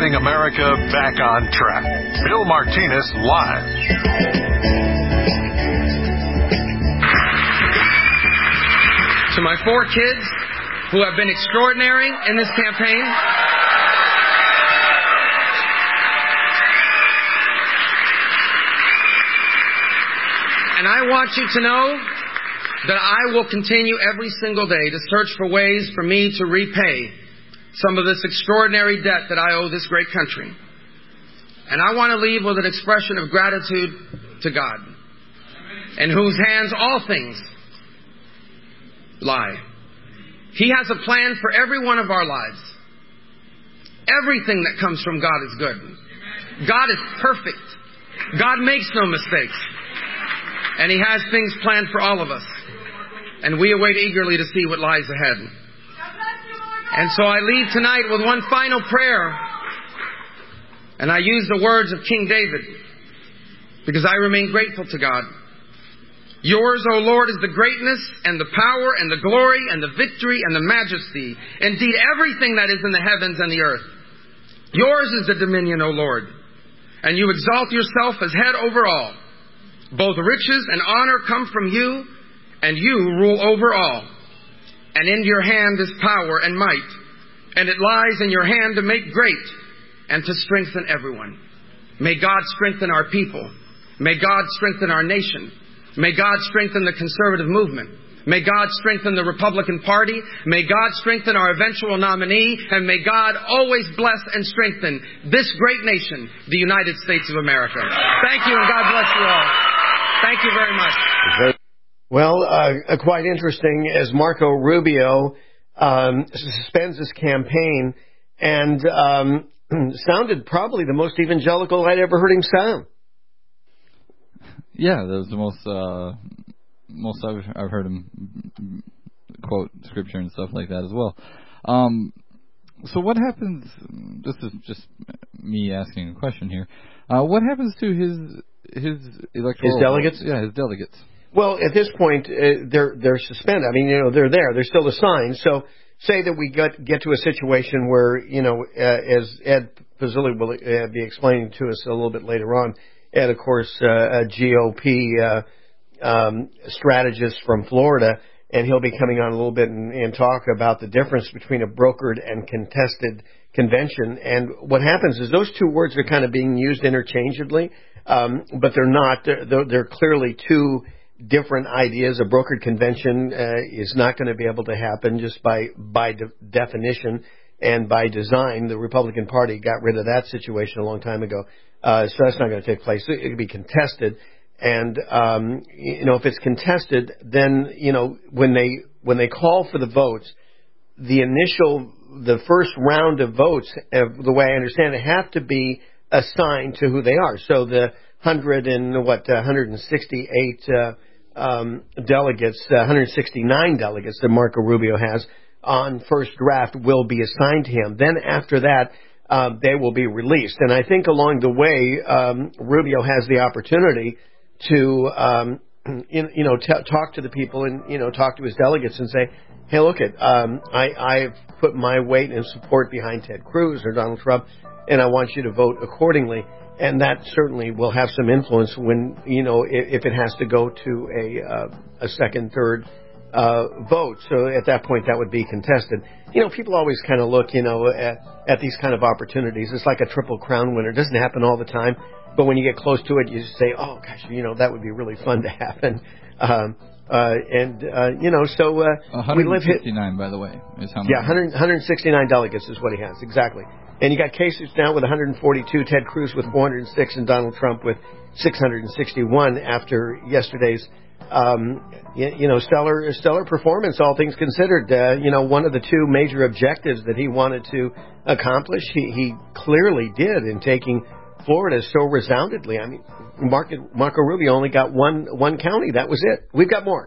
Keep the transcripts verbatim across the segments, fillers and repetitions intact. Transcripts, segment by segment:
getting America back on track. Bill Martinez live. To my four kids who have been extraordinary in this campaign, and I want you to know that I will continue every single day to search for ways for me to repay some of this extraordinary debt that I owe this great country. And I want to leave with an expression of gratitude to God, in whose hands all things lie. He has a plan for every one of our lives. Everything that comes from God is good. God is perfect. God makes no mistakes. And He has things planned for all of us. And we await eagerly to see what lies ahead. And so I leave tonight with one final prayer. And I use the words of King David, because I remain grateful to God. Yours, O Lord, is the greatness and the power and the glory and the victory and the majesty. Indeed, everything that is in the heavens and the earth. Yours is the dominion, O Lord. And you exalt yourself as head over all. Both riches and honor come from you, and you rule over all. And in your hand is power and might, and it lies in your hand to make great and to strengthen everyone. May God strengthen our people. May God strengthen our nation. May God strengthen the conservative movement. May God strengthen the Republican Party. May God strengthen our eventual nominee. And may God always bless and strengthen this great nation, the United States of America. Thank you, and God bless you all. Thank you very much. Well, uh, quite interesting as Marco Rubio um, suspends his campaign and um, sounded probably the most evangelical I'd ever heard him sound. Yeah, that was the most uh, most I've, I've heard him quote scripture and stuff like that as well. Um, so what happens? This is just me asking a question here. Uh, what happens to his his electoral his delegates? Votes? Yeah, his delegates. Well, at this point, uh, they're they're suspended. I mean, you know, they're there. They're still assigned. So, say that we get get to a situation where, you know, uh, as Ed Pizzilli will uh, be explaining to us a little bit later on, Ed, of course, uh, a G O P uh, um, strategist from Florida, and he'll be coming on a little bit and, and talk about the difference between a brokered and contested convention. And what happens is those two words are kind of being used interchangeably, um, but they're not. They're, they're clearly two different ideas. A brokered convention uh, is not going to be able to happen just by by de- definition and by design. The Republican Party got rid of that situation a long time ago, uh, so that's not going to take place. It could be contested, and um, you know, if it's contested, then you know when they when they call for the votes, the initial the first round of votes, uh, the way I understand it, have to be assigned to who they are. So the hundred and what uh, one hundred sixty-eight uh, um, delegates, uh, one hundred sixty-nine delegates that Marco Rubio has on first draft will be assigned to him. Then after that, uh, they will be released. And I think along the way, um, Rubio has the opportunity to, um, you, you know, t- talk to the people and you know talk to his delegates and say, hey, look it, um, I, I've put my weight and support behind Ted Cruz or Donald Trump, and I want you to vote accordingly. And that certainly will have some influence when, you know, if, if it has to go to a uh, a second, third uh, vote. So at that point, that would be contested. You know, people always kind of look, you know, at, at these kind of opportunities. It's like a Triple Crown winner. It doesn't happen all the time. But when you get close to it, you just say, oh, gosh, you know, that would be really fun to happen. Um, uh, and, uh, you know, so uh, we live one sixty-nine, by the way, is how many? Yeah, one hundred, one hundred sixty-nine delegates is what he has, exactly. And you got Kasich now with one hundred forty-two, Ted Cruz with four hundred six, and Donald Trump with six hundred sixty-one after yesterday's, um, you, you know, stellar stellar performance, all things considered. Uh, you know, one of the two major objectives that he wanted to accomplish, he, he clearly did in taking Florida so resoundingly. I mean, Marco, Marco Rubio only got one one county. That was it. We've got more.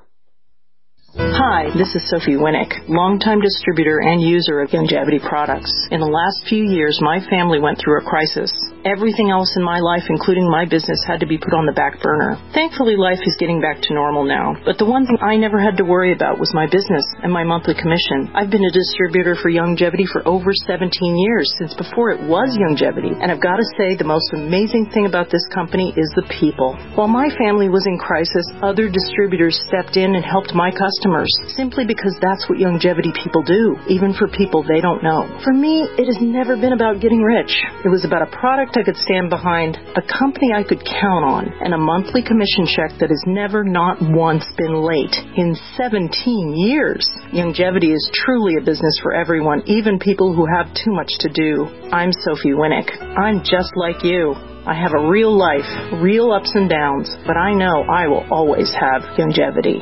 Hi, this is Sophie Winnick, longtime distributor and user of Youngevity products. In the last few years, my family went through a crisis. everything else in my life, including my business, had to be put on the back burner. Thankfully, life is getting back to normal now. But the one thing I never had to worry about was my business and my monthly commission. I've been a distributor for Youngevity for over seventeen years, since before it was Youngevity. And I've got to say, the most amazing thing about this company is the people. While my family was in crisis, other distributors stepped in and helped my customers, simply because that's what Youngevity people do, even for people they don't know. For me, it has never been about getting rich. It was about a product I could stand behind, a company I could count on, and a monthly commission check that has never not once been late in seventeen years. Youngevity is truly a business for everyone, even people who have too much to do. I'm Sophie Winnick. I'm just like you. I have a real life, real ups and downs, but I know I will always have Youngevity.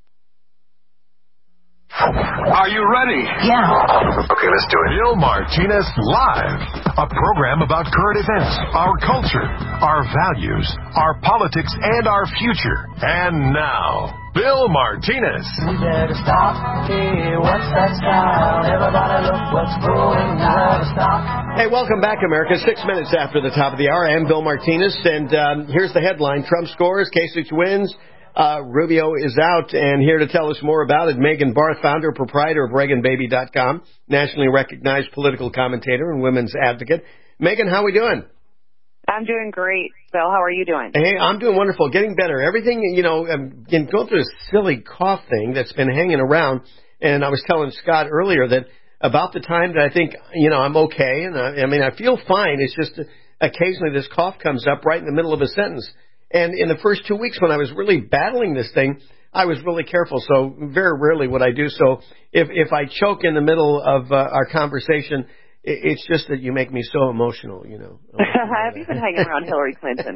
Are you ready? Yeah. Okay, let's do it. Bill Martinez Live, a program about current events, our culture, our values, our politics, and our future. And now, Bill Martinez. We better stop. Hey, what's that sound? Everybody look what's going on. Stop. Hey, welcome back, America. Six minutes after the top of the hour. I'm Bill Martinez, and um, here's the headline. Trump scores, Kasich wins. Uh, Rubio is out, and here to tell us more about it, Megan Barth, founder, proprietor of Reagan Baby dot com, nationally recognized political commentator and women's advocate. Megan, how are we doing? I'm doing great, Bill. How are you doing? Hey, I'm doing wonderful, getting better. Everything, you know, I'm going through this silly cough thing that's been hanging around, and I was telling Scott earlier that about the time that I think, you know, I'm okay, and I, I mean, I feel fine. It's just occasionally this cough comes up right in the middle of a sentence. And in the first two weeks when I was really battling this thing, I was really careful. So very rarely would I do so. If if I choke in the middle of uh, our conversation, it, it's just that you make me so emotional, you know. Have you been hanging around Hillary Clinton?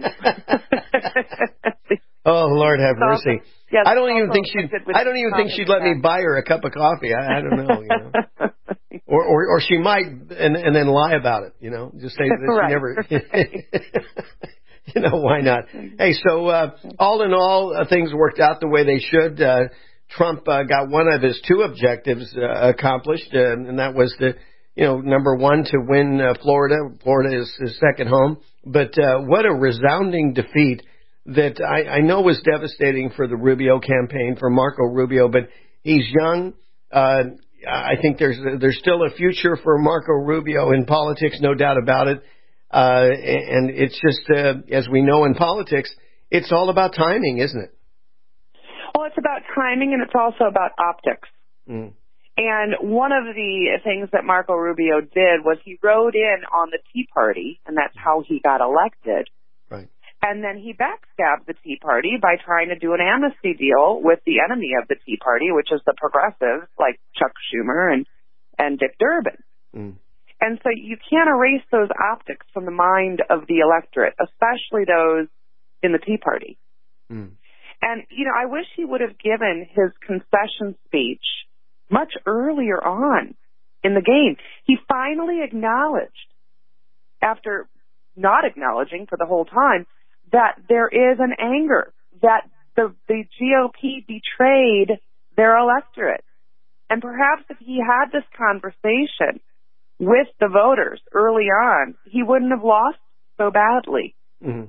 Oh, Lord have mercy. Yeah, I don't even think she'd. I don't even think she'd let me buy her a cup of coffee. I, I don't know, you know. Or, or or she might, and and then lie about it, you know. Just say that she right. never. You know, why not? Hey, so uh, all in all, uh, things worked out the way they should. Uh, Trump uh, got one of his two objectives uh, accomplished, uh, and that was to, you know, number one, to win uh, Florida. Florida is his second home. But uh, what a resounding defeat that I, I know was devastating for the Rubio campaign, for Marco Rubio, but he's young. Uh, I think there's there's still a future for Marco Rubio in politics, no doubt about it. Uh, and it's just, uh, as we know in politics, it's all about timing, isn't it? Well, it's about timing, and it's also about optics. Mm. And one of the things that Marco Rubio did was he rode in on the Tea Party, and that's how he got elected. Right. And then he backstabbed the Tea Party by trying to do an amnesty deal with the enemy of the Tea Party, which is the progressives like Chuck Schumer and, and Dick Durbin. Mm. And so you can't erase those optics from the mind of the electorate, especially those in the Tea Party. Mm. And, you know, I wish he would have given his concession speech much earlier on in the game. He finally acknowledged, after not acknowledging for the whole time, that there is an anger, that the, the G O P betrayed their electorate. And perhaps if he had this conversation with the voters early on, he wouldn't have lost so badly. Mm-hmm.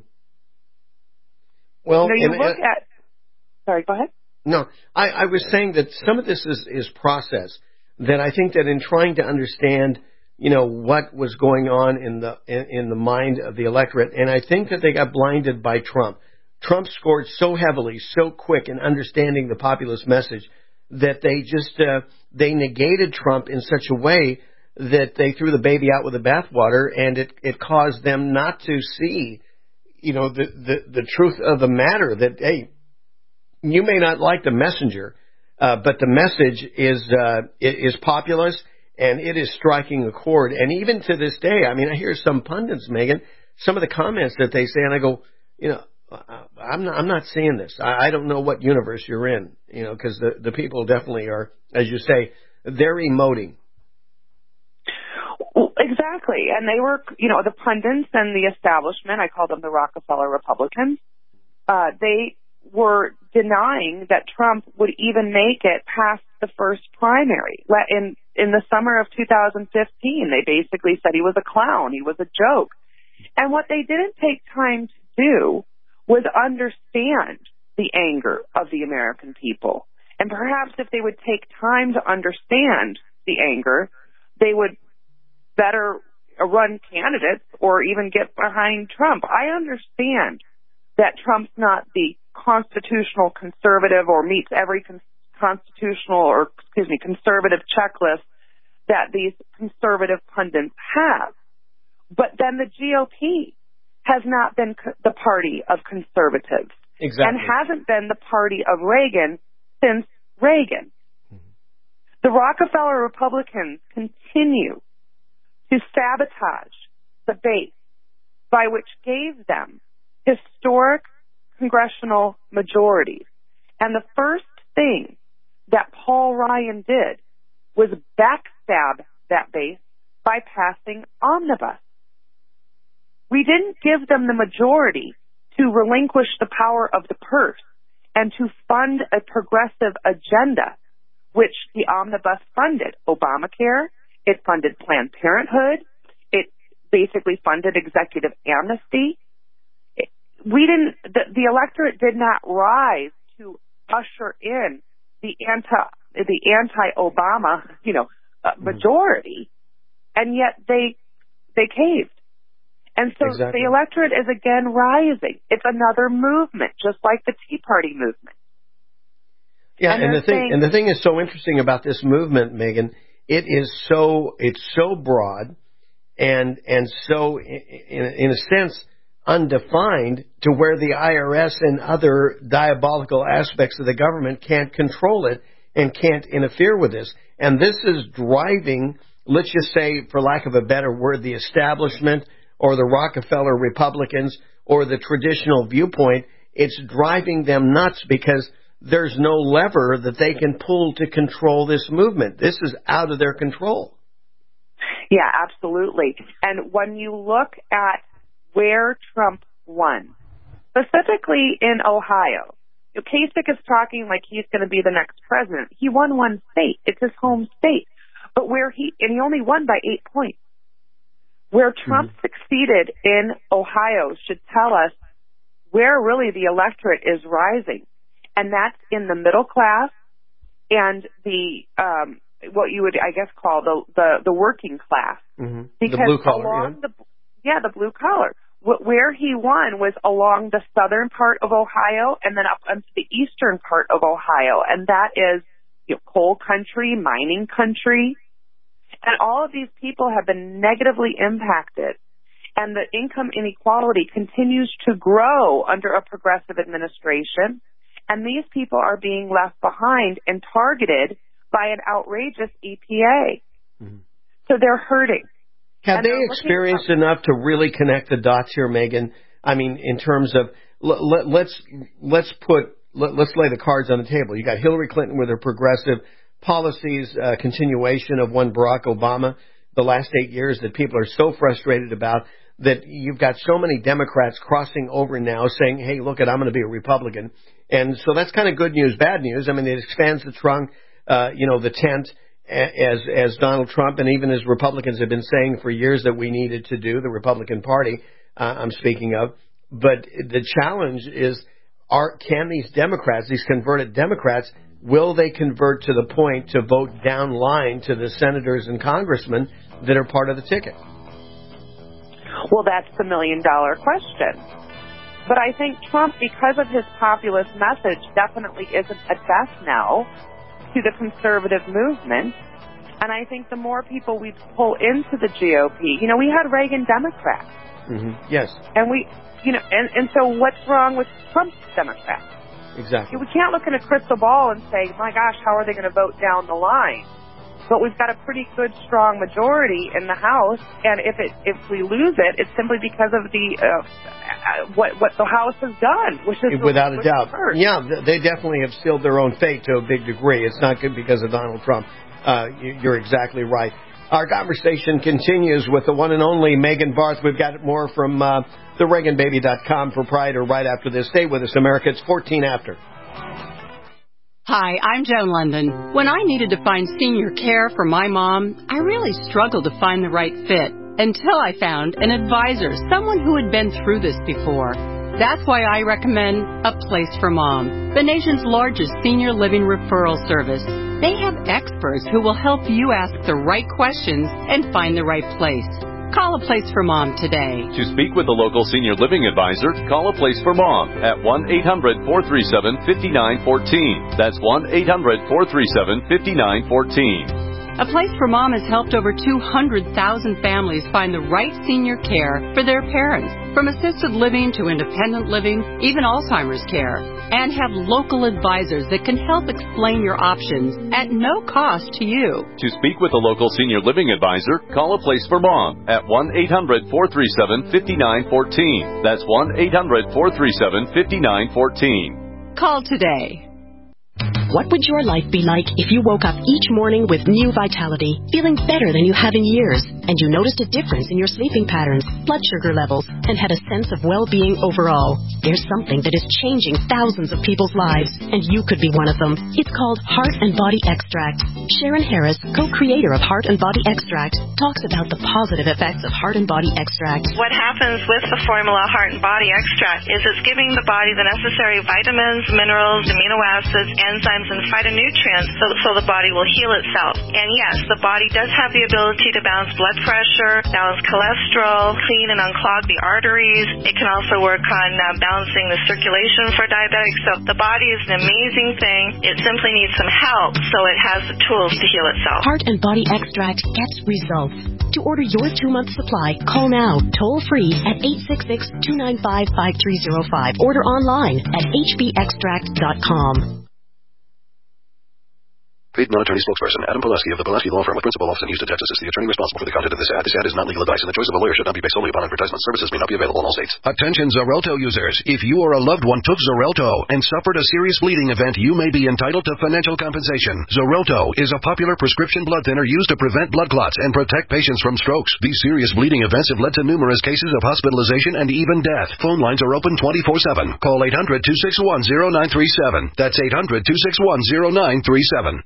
Well, you know, you and, look and, at. Sorry, go ahead. No, I, I was saying that some of this is, is process. That I think that in trying to understand, you know, what was going on in the in, in the mind of the electorate, and I think that they got blinded by Trump. Trump scored so heavily, so quick in understanding the populist message that they just uh, they negated Trump in such a way that they threw the baby out with the bathwater, and it, it caused them not to see, you know, the, the, the truth of the matter that, hey, you may not like the messenger, uh, but the message is, uh, is populist, and it is striking a chord. And even to this day, I mean, I hear some pundits, Megan, some of the comments that they say, and I go, you know, I'm not, I'm not seeing this. I, I don't know what universe you're in, you know, because the, the people definitely are, as you say, they're emoting. Exactly. And they were, you know, the pundits and the establishment, I call them the Rockefeller Republicans, uh, they were denying that Trump would even make it past the first primary. In, in the summer of two thousand fifteen, they basically said he was a clown, he was a joke. And what they didn't take time to do was understand the anger of the American people. And perhaps if they would take time to understand the anger, they would better run candidates or even get behind Trump. I understand that Trump's not the constitutional conservative or meets every con- constitutional or, excuse me, conservative checklist that these conservative pundits have. But then the G O P has not been co- the party of conservatives. Exactly. And hasn't been the party of Reagan since Reagan. Mm-hmm. The Rockefeller Republicans continue to sabotage the base by which gave them historic congressional majorities. And the first thing that Paul Ryan did was backstab that base by passing omnibus. We didn't give them the majority to relinquish the power of the purse and to fund a progressive agenda, which the omnibus funded. Obamacare, it funded Planned Parenthood, it basically funded executive amnesty. It, we didn't, the, the electorate did not rise to usher in the anti, the anti-Obama, you know, uh, majority, and yet they, they caved. And so exactly. the electorate is again rising. It's another movement, just like the Tea Party movement. Yeah, and, and the thing saying, and the thing is so interesting about this movement, Megan. It is so it's so broad, and and so in, in a sense undefined to where the I R S and other diabolical aspects of the government can't control it and can't interfere with this. And this is driving, let's just say, for lack of a better word, the establishment or the Rockefeller Republicans or the traditional viewpoint. It's driving them nuts because there's no lever that they can pull to control this movement. This is out of their control. Yeah, absolutely. And when you look at where Trump won, specifically in Ohio, Kasich is talking like he's going to be the next president. He won one state. It's his home state. But where he, and he only won by eight points. Where Trump mm-hmm. succeeded in Ohio should tell us where really the electorate is rising. And that's in the middle class and the, um, what you would, I guess, call the, the, the working class. Mm-hmm. Because the blue collar, along yeah. the, yeah, the blue collar. Where he won was along the southern part of Ohio and then up into the eastern part of Ohio. And that is, you know, coal country, mining country. And all of these people have been negatively impacted. And the income inequality continues to grow under a progressive administration. And these people are being left behind and targeted by an outrageous E P A. Mm-hmm. So they're hurting. Have they experienced enough to really connect the dots here, Megan? I mean, in terms of let, let, let's let's put let, let's lay the cards on the table. You got Hillary Clinton with her progressive policies, uh, continuation of one Barack Obama, the last eight years that people are so frustrated about. That you've got so many Democrats crossing over now, saying, "Hey, look, at I'm going to be a Republican," and so that's kind of good news, bad news. I mean, it expands the trunk, uh, you know, the tent. As as Donald Trump and even as Republicans have been saying for years that we needed to do, the Republican Party, uh, I'm speaking of. But the challenge is, are can these Democrats, these converted Democrats, will they convert to the point to vote down line to the senators and congressmen that are part of the ticket? Well, that's the million-dollar question. But I think Trump, because of his populist message, definitely isn't a death knell to the conservative movement. And I think the more people we pull into the G O P, you know, we had Reagan Democrats. Mm-hmm. Yes. And we, you know, and, and so what's wrong with Trump's Democrats? Exactly. We can't look in a crystal ball and say, my gosh, how are they going to vote down the line? But we've got a pretty good, strong majority in the House, and if it if we lose it, it's simply because of the uh, what what the House has done, which is without a doubt. First. Yeah, they definitely have sealed their own fate to a big degree. It's not good because of Donald Trump. Uh, you're exactly right. Our conversation continues with the one and only Megan Barth. We've got more from uh, the Reagan Baby dot com proprietor right after this. Stay with us, America. It's fourteen after. Hi, I'm Joan London. When I needed to find senior care for my mom, I really struggled to find the right fit. until I found an advisor, someone who had been through this before. That's why I recommend A Place for Mom, the nation's largest senior living referral service. They have experts who will help you ask the right questions and find the right place. Call A Place for Mom today. To speak with a local senior living advisor, call A Place for Mom at one eight hundred, four three seven, five nine one four. That's one eight hundred, four three seven, five nine one four. A Place for Mom has helped over two hundred thousand families find the right senior care for their parents, from assisted living to independent living, even Alzheimer's care, and have local advisors that can help explain your options at no cost to you. To speak with a local senior living advisor, call A Place for Mom at one eight hundred, four three seven, five nine one four. That's one eight hundred, four three seven, five nine one four. Call today. What would your life be like if you woke up each morning with new vitality, feeling better than you have in years, and you noticed a difference in your sleeping patterns, blood sugar levels, and had a sense of well-being overall? There's something that is changing thousands of people's lives, and you could be one of them. It's called Heart and Body Extract. Sharon Harris, co-creator of Heart and Body Extract, talks about the positive effects of Heart and Body Extract. What happens with the formula Heart and Body Extract is it's giving the body the necessary vitamins, minerals, amino acids, enzymes, and phytonutrients so, so the body will heal itself. And yes, the body does have the ability to balance blood pressure, balance cholesterol, clean and unclog the arteries. It can also work on uh, balancing the circulation for diabetics. So the body is an amazing thing. It simply needs some help so it has the tools to heal itself. Heart and Body Extract gets results. To order your two-month supply, call now, toll-free at eight six six, two nine five, five three zero five. Order online at h b extract dot com. Paid non-attorney spokesperson Adam Pulaski of the Pulaski Law Firm with principal office in Houston, Texas is the attorney responsible for the content of this ad. This ad is not legal advice, and the choice of a lawyer should not be based solely upon advertisement. Services may not be available in all states. Attention Xarelto users. If you or a loved one took Xarelto and suffered a serious bleeding event, you may be entitled to financial compensation. Xarelto is a popular prescription blood thinner used to prevent blood clots and protect patients from strokes. These serious bleeding events have led to numerous cases of hospitalization and even death. Phone lines are open twenty-four seven. Call eight hundred, two six one, zero nine three seven. That's eight hundred, two six one, zero nine three seven.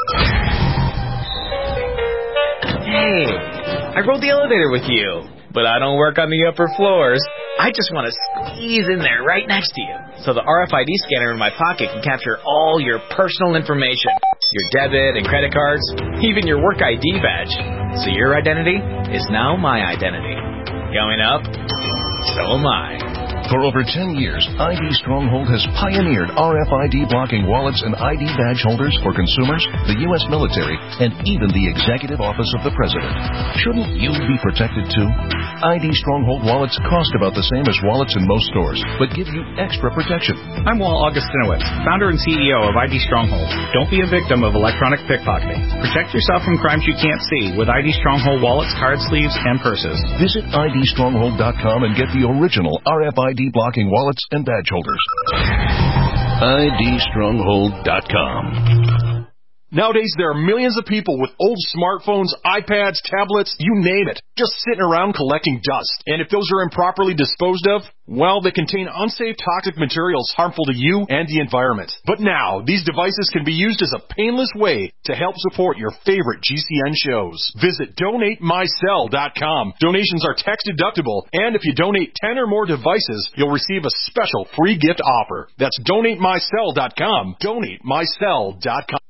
Hey, I rode the elevator with you, but I don't work on the upper floors. I just want to squeeze in there right next to you, so the R F I D scanner in my pocket can capture all your personal information, your debit and credit cards, even your work I D badge. So your identity is now my identity. Going up, so am I. For over ten years, I D Stronghold has pioneered R F I D blocking wallets and I D badge holders for consumers, the U S military, and even the Executive Office of the President. Shouldn't you be protected too? I D Stronghold wallets cost about the same as wallets in most stores, but give you extra protection. I'm Walt Augustinowicz, founder and C E O of I D Stronghold. Don't be a victim of electronic pickpocketing. Protect yourself from crimes you can't see with I D Stronghold wallets, card sleeves, and purses. Visit I D stronghold dot com and get the original R F I D blocking wallets and badge holders. I D stronghold dot com. Nowadays, there are millions of people with old smartphones, iPads, tablets, you name it, just sitting around collecting dust. And if those are improperly disposed of, well, they contain unsafe toxic materials harmful to you and the environment. But now, these devices can be used as a painless way to help support your favorite G C N shows. Visit donate my cell dot com. Donations are tax deductible, and if you donate ten or more devices, you'll receive a special free gift offer. That's donate my cell dot com. donate my cell dot com.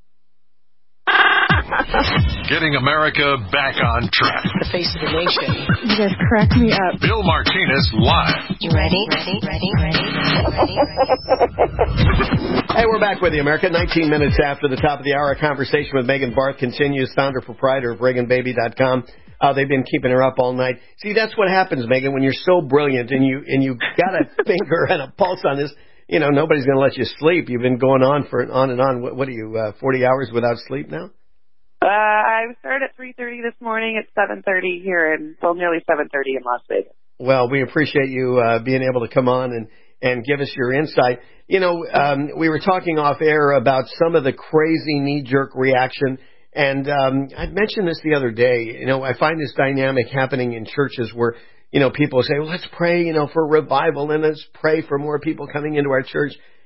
Getting America back on track. The face of the nation. You guys crack me up. Bill Martinez live. You ready? Ready? Ready? Ready? Ready? Ready? Hey, we're back with you, America. nineteen minutes after the top of the hour, a conversation with Megan Barth continues, founder proprietor of Reagan Baby dot com. Uh, they've been keeping her up all night. See, that's what happens, Megan, when you're so brilliant and you and you got a finger and a pulse on this. You know, nobody's going to let you sleep. You've been going on for on and on. What, what are you, uh, forty hours without sleep now? Uh, I started at three thirty this morning. It's seven thirty here, and well, nearly seven thirty in Las Vegas. Well, we appreciate you uh, being able to come on and, and give us your insight. You know, um, we were talking off air about some of the crazy knee-jerk reaction, and um, I mentioned this the other day. You know, I find this dynamic happening in churches where, you know, people say, well, let's pray, you know, for revival, and let's pray for more people coming into our church.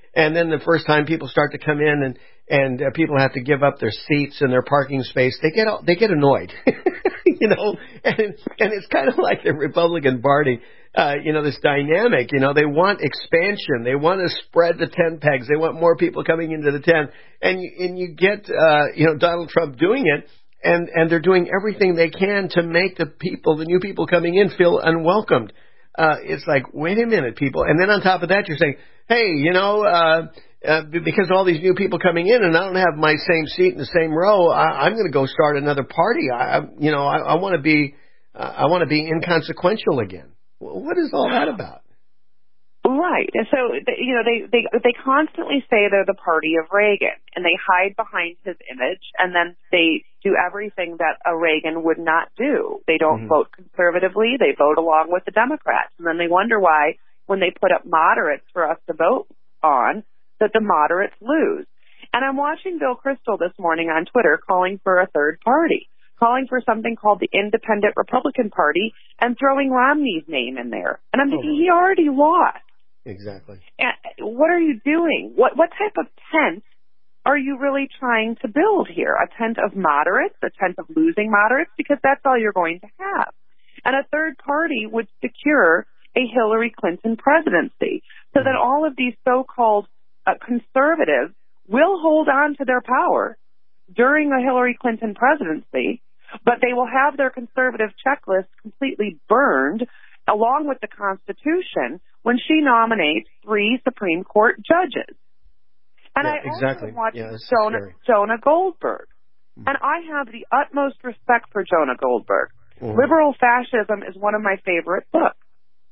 And then the first time people start to come in and and uh, people have to give up their seats and their parking space, they get they get annoyed, you know. And and it's kind of like the Republican Party, uh, you know, this dynamic. You know, they want expansion, they want to spread the tent pegs, they want more people coming into the tent, and you, and you get uh, you know Donald Trump doing it, and and they're doing everything they can to make the people, the new people coming in, feel unwelcomed. Uh, it's like, wait a minute, people, and then on top of that, you're saying, hey, you know. Uh, Uh, because all these new people coming in and I don't have my same seat in the same row, I, I'm going to go start another party. I, you know, I, I want to be, uh, I want to be inconsequential again. What is all that about? Right. And so, you know, they, they, they constantly say they're the party of Reagan, and they hide behind his image, and then they do everything that a Reagan would not do. They don't mm-hmm. vote conservatively. They vote along with the Democrats. And then they wonder why, when they put up moderates for us to vote on, that the moderates lose. And I'm watching Bill Kristol this morning on Twitter calling for a third party, calling for something called the Independent Republican Party and throwing Romney's name in there. And I'm thinking, oh. he already lost. Exactly. And what are you doing? What what type of tent are you really trying to build here? A tent of moderates, a tent of losing moderates, because that's all you're going to have. And a third party would secure a Hillary Clinton presidency so that all of these so-called Uh, conservatives will hold on to their power during the Hillary Clinton presidency, but they will have their conservative checklist completely burned along with the Constitution when she nominates three Supreme Court judges. And yeah, I also exactly. watch yeah, Jonah, Jonah Goldberg. Mm-hmm. And I have the utmost respect for Jonah Goldberg. Mm-hmm. Liberal Fascism is one of my favorite books.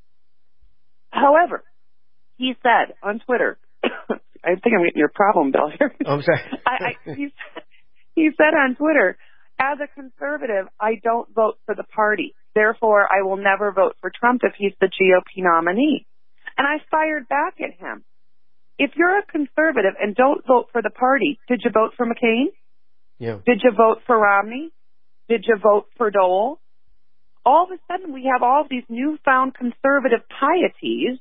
However, he said on Twitter, I think I'm getting your problem, Bill, here. Oh, I'm sorry. I, I, he, he said on Twitter, as a conservative, I don't vote for the party. Therefore, I will never vote for Trump if he's the G O P nominee. And I fired back at him. If you're a conservative and don't vote for the party, did you vote for McCain? Yeah. Did you vote for Romney? Did you vote for Dole? All of a sudden, we have all these newfound conservative pieties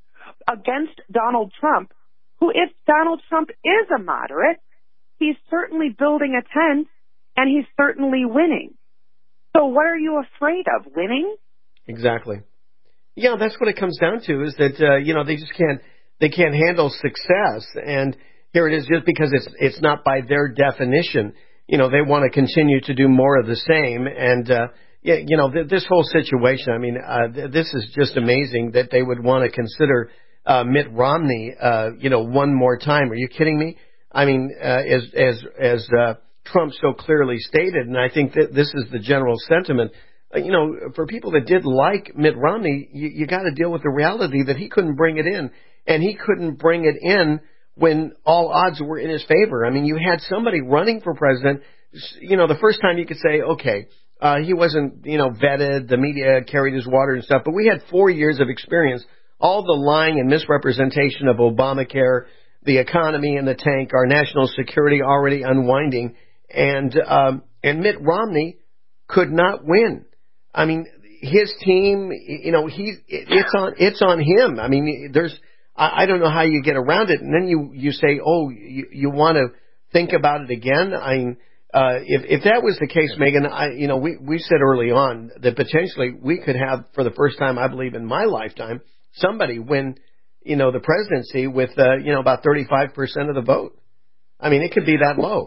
against Donald Trump, who, if Donald Trump is a moderate, he's certainly building a tent, and he's certainly winning. So what are you afraid of, winning? Exactly. Yeah, that's what it comes down to, is that, uh, you know, they just can't, they can't handle success, and here it is, just because it's it's not by their definition, you know, they want to continue to do more of the same, and, uh, yeah, you know, th- this whole situation, I mean, uh, th- this is just amazing that they would want to consider Uh, Mitt Romney, uh, you know, one more time. Are you kidding me? I mean, uh, as as as uh, Trump so clearly stated, and I think that this is the general sentiment. Uh, you know, for people that did like Mitt Romney, you, you got to deal with the reality that he couldn't bring it in, and he couldn't bring it in when all odds were in his favor. I mean, you had somebody running for president. You know, the first time you could say, okay, uh, he wasn't, you know, vetted. The media carried his water and stuff, but we had four years of experience. All the lying and misrepresentation of Obamacare, the economy in the tank, our national security already unwinding, and um, and Mitt Romney could not win. I mean, his team, you know, he it's on it's on him. I mean, there's I, I don't know how you get around it, and then you you say, oh, you, you want to think about it again. I mean, uh, if if that was the case, Megan, I you know we we said early on that potentially we could have, for the first time, I believe, in my lifetime, somebody win, you know, the presidency with, uh, you know, about thirty-five percent of the vote. I mean, it could be that low.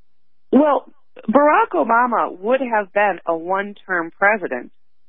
Well, Barack Obama would have been a one-term president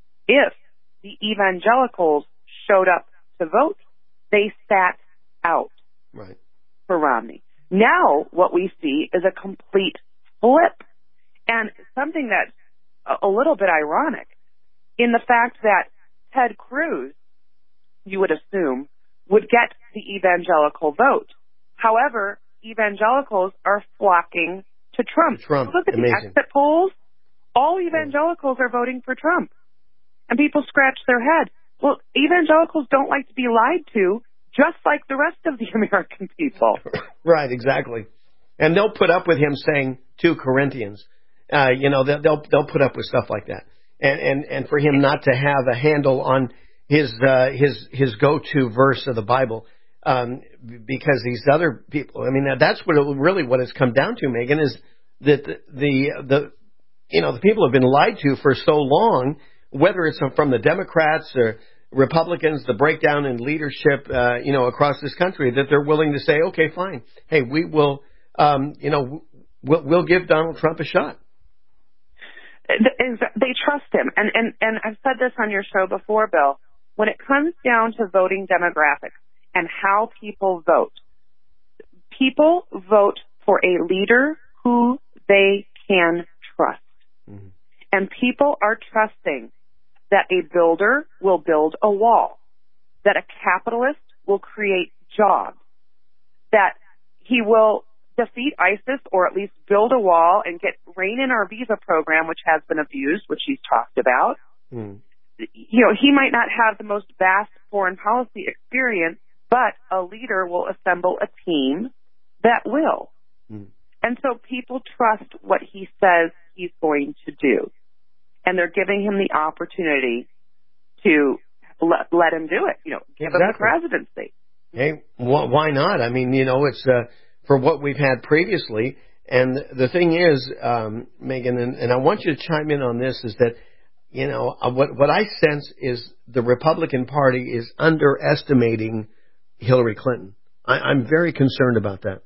if the evangelicals showed up to vote. They sat out right. for Romney. Now what we see is a complete flip, and something that's a little bit ironic in the fact that Ted Cruz, you would assume, would get the evangelical vote. However, evangelicals are flocking to Trump. Trump. Look at Amazing. the exit polls. All evangelicals are voting for Trump. And people scratch their head. Well, evangelicals don't like to be lied to, just like the rest of the American people. Right, exactly. And they'll put up with him saying two Corinthians. Uh, you know, they'll, they'll they'll put up with stuff like that. And and and for him not to have a handle on his uh, his his go-to verse of the Bible, um, because these other people. I mean, that's what it, really what it's come down to, Megan, is that the, the the you know the people have been lied to for so long, whether it's from the Democrats or Republicans, the breakdown in leadership, uh, you know, across this country, that they're willing to say, okay, fine, hey, we will, um, you know, we'll, we'll give Donald Trump a shot. They trust him, and and and I've said this on your show before, Bill. When it comes down to voting demographics and how people vote, people vote for a leader who they can trust. Mm-hmm. And people are trusting that a builder will build a wall, that a capitalist will create jobs, that he will defeat ISIS or at least build a wall and get rein in our visa program, which has been abused, which he's talked about. Mm. You know, he might not have the most vast foreign policy experience, but a leader will assemble a team that will. Mm. And so people trust what he says he's going to do. And they're giving him the opportunity to let, let him do it. You know, give exactly. him the presidency. Hey, wh- why not? I mean, you know, it's uh, for what we've had previously. And the thing is, um, Megan, and, and I want you to chime in on this, is that, you know, what what I sense is the Republican Party is underestimating Hillary Clinton. I, I'm very concerned about that.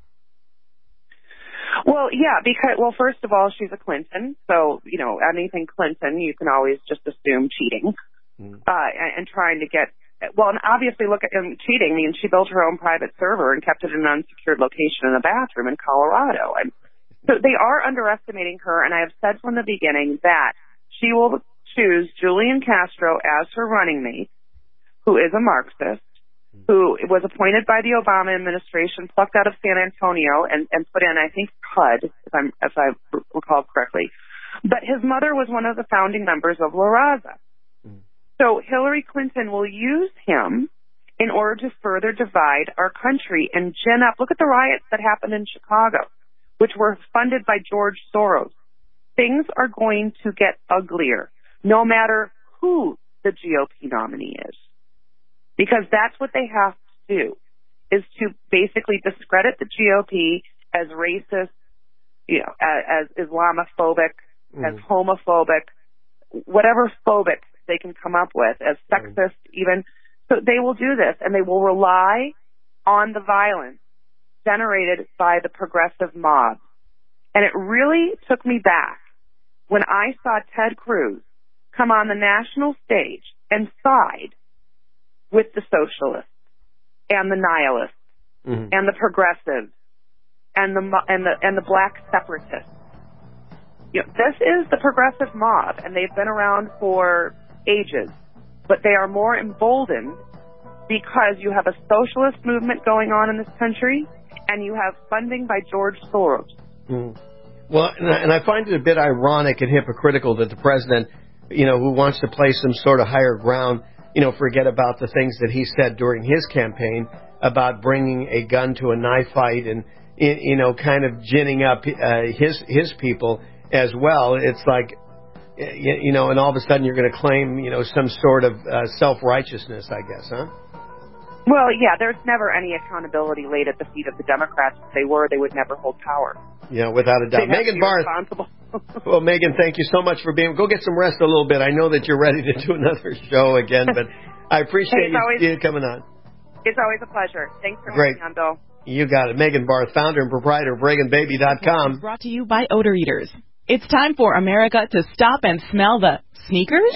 Well, yeah, because, well, first of all, she's a Clinton. So, you know, anything Clinton, you can always just assume cheating mm. uh, and, and trying to get, well, and obviously look at um, cheating. I mean, she built her own private server and kept it in an unsecured location in a bathroom in Colorado. And so they are underestimating her. And I have said from the beginning that she will choose Julian Castro as her running mate, who is a Marxist, who was appointed by the Obama administration, plucked out of San Antonio and, and put in, I think, C U D, if, I'm, if I recall correctly. But his mother was one of the founding members of La Raza. Mm. So Hillary Clinton will use him in order to further divide our country and gin up. Look at the riots that happened in Chicago, which were funded by George Soros. Things are going to get uglier, no matter who the G O P nominee is. Because that's what they have to do, is to basically discredit the G O P as racist, you know, as, as Islamophobic, mm. as homophobic, whatever phobic they can come up with, as sexist mm. even. So they will do this, and they will rely on the violence generated by the progressive mob. And it really took me back when I saw Ted Cruz come on the national stage and side with the socialists and the nihilists mm-hmm. and the progressives and the and the and the black separatists. You know, this is the progressive mob, and they've been around for ages, but they are more emboldened because you have a socialist movement going on in this country, and you have funding by George Soros. Mm. Well, and I, and I find it a bit ironic and hypocritical that the president, you know, who wants to play some sort of higher ground, you know, forget about the things that he said during his campaign about bringing a gun to a knife fight and, you know, kind of ginning up uh, his his people as well. It's like, you know, and all of a sudden you're going to claim, you know, some sort of uh, self-righteousness, I guess, huh? Well, yeah, there's never any accountability laid at the feet of the Democrats. If they were, they would never hold power. Yeah, without a doubt. Megan Barth. Well, Megan, thank you so much for being. Go get some rest a little bit. I know that you're ready to do another show again, but I appreciate you, always, you coming on. It's always a pleasure. Thanks for Great. having me on, Bill. You got it. Megan Barth, founder and proprietor of Reagan Baby dot com. Brought to you by Odor Eaters. It's time for America to stop and smell the sneakers.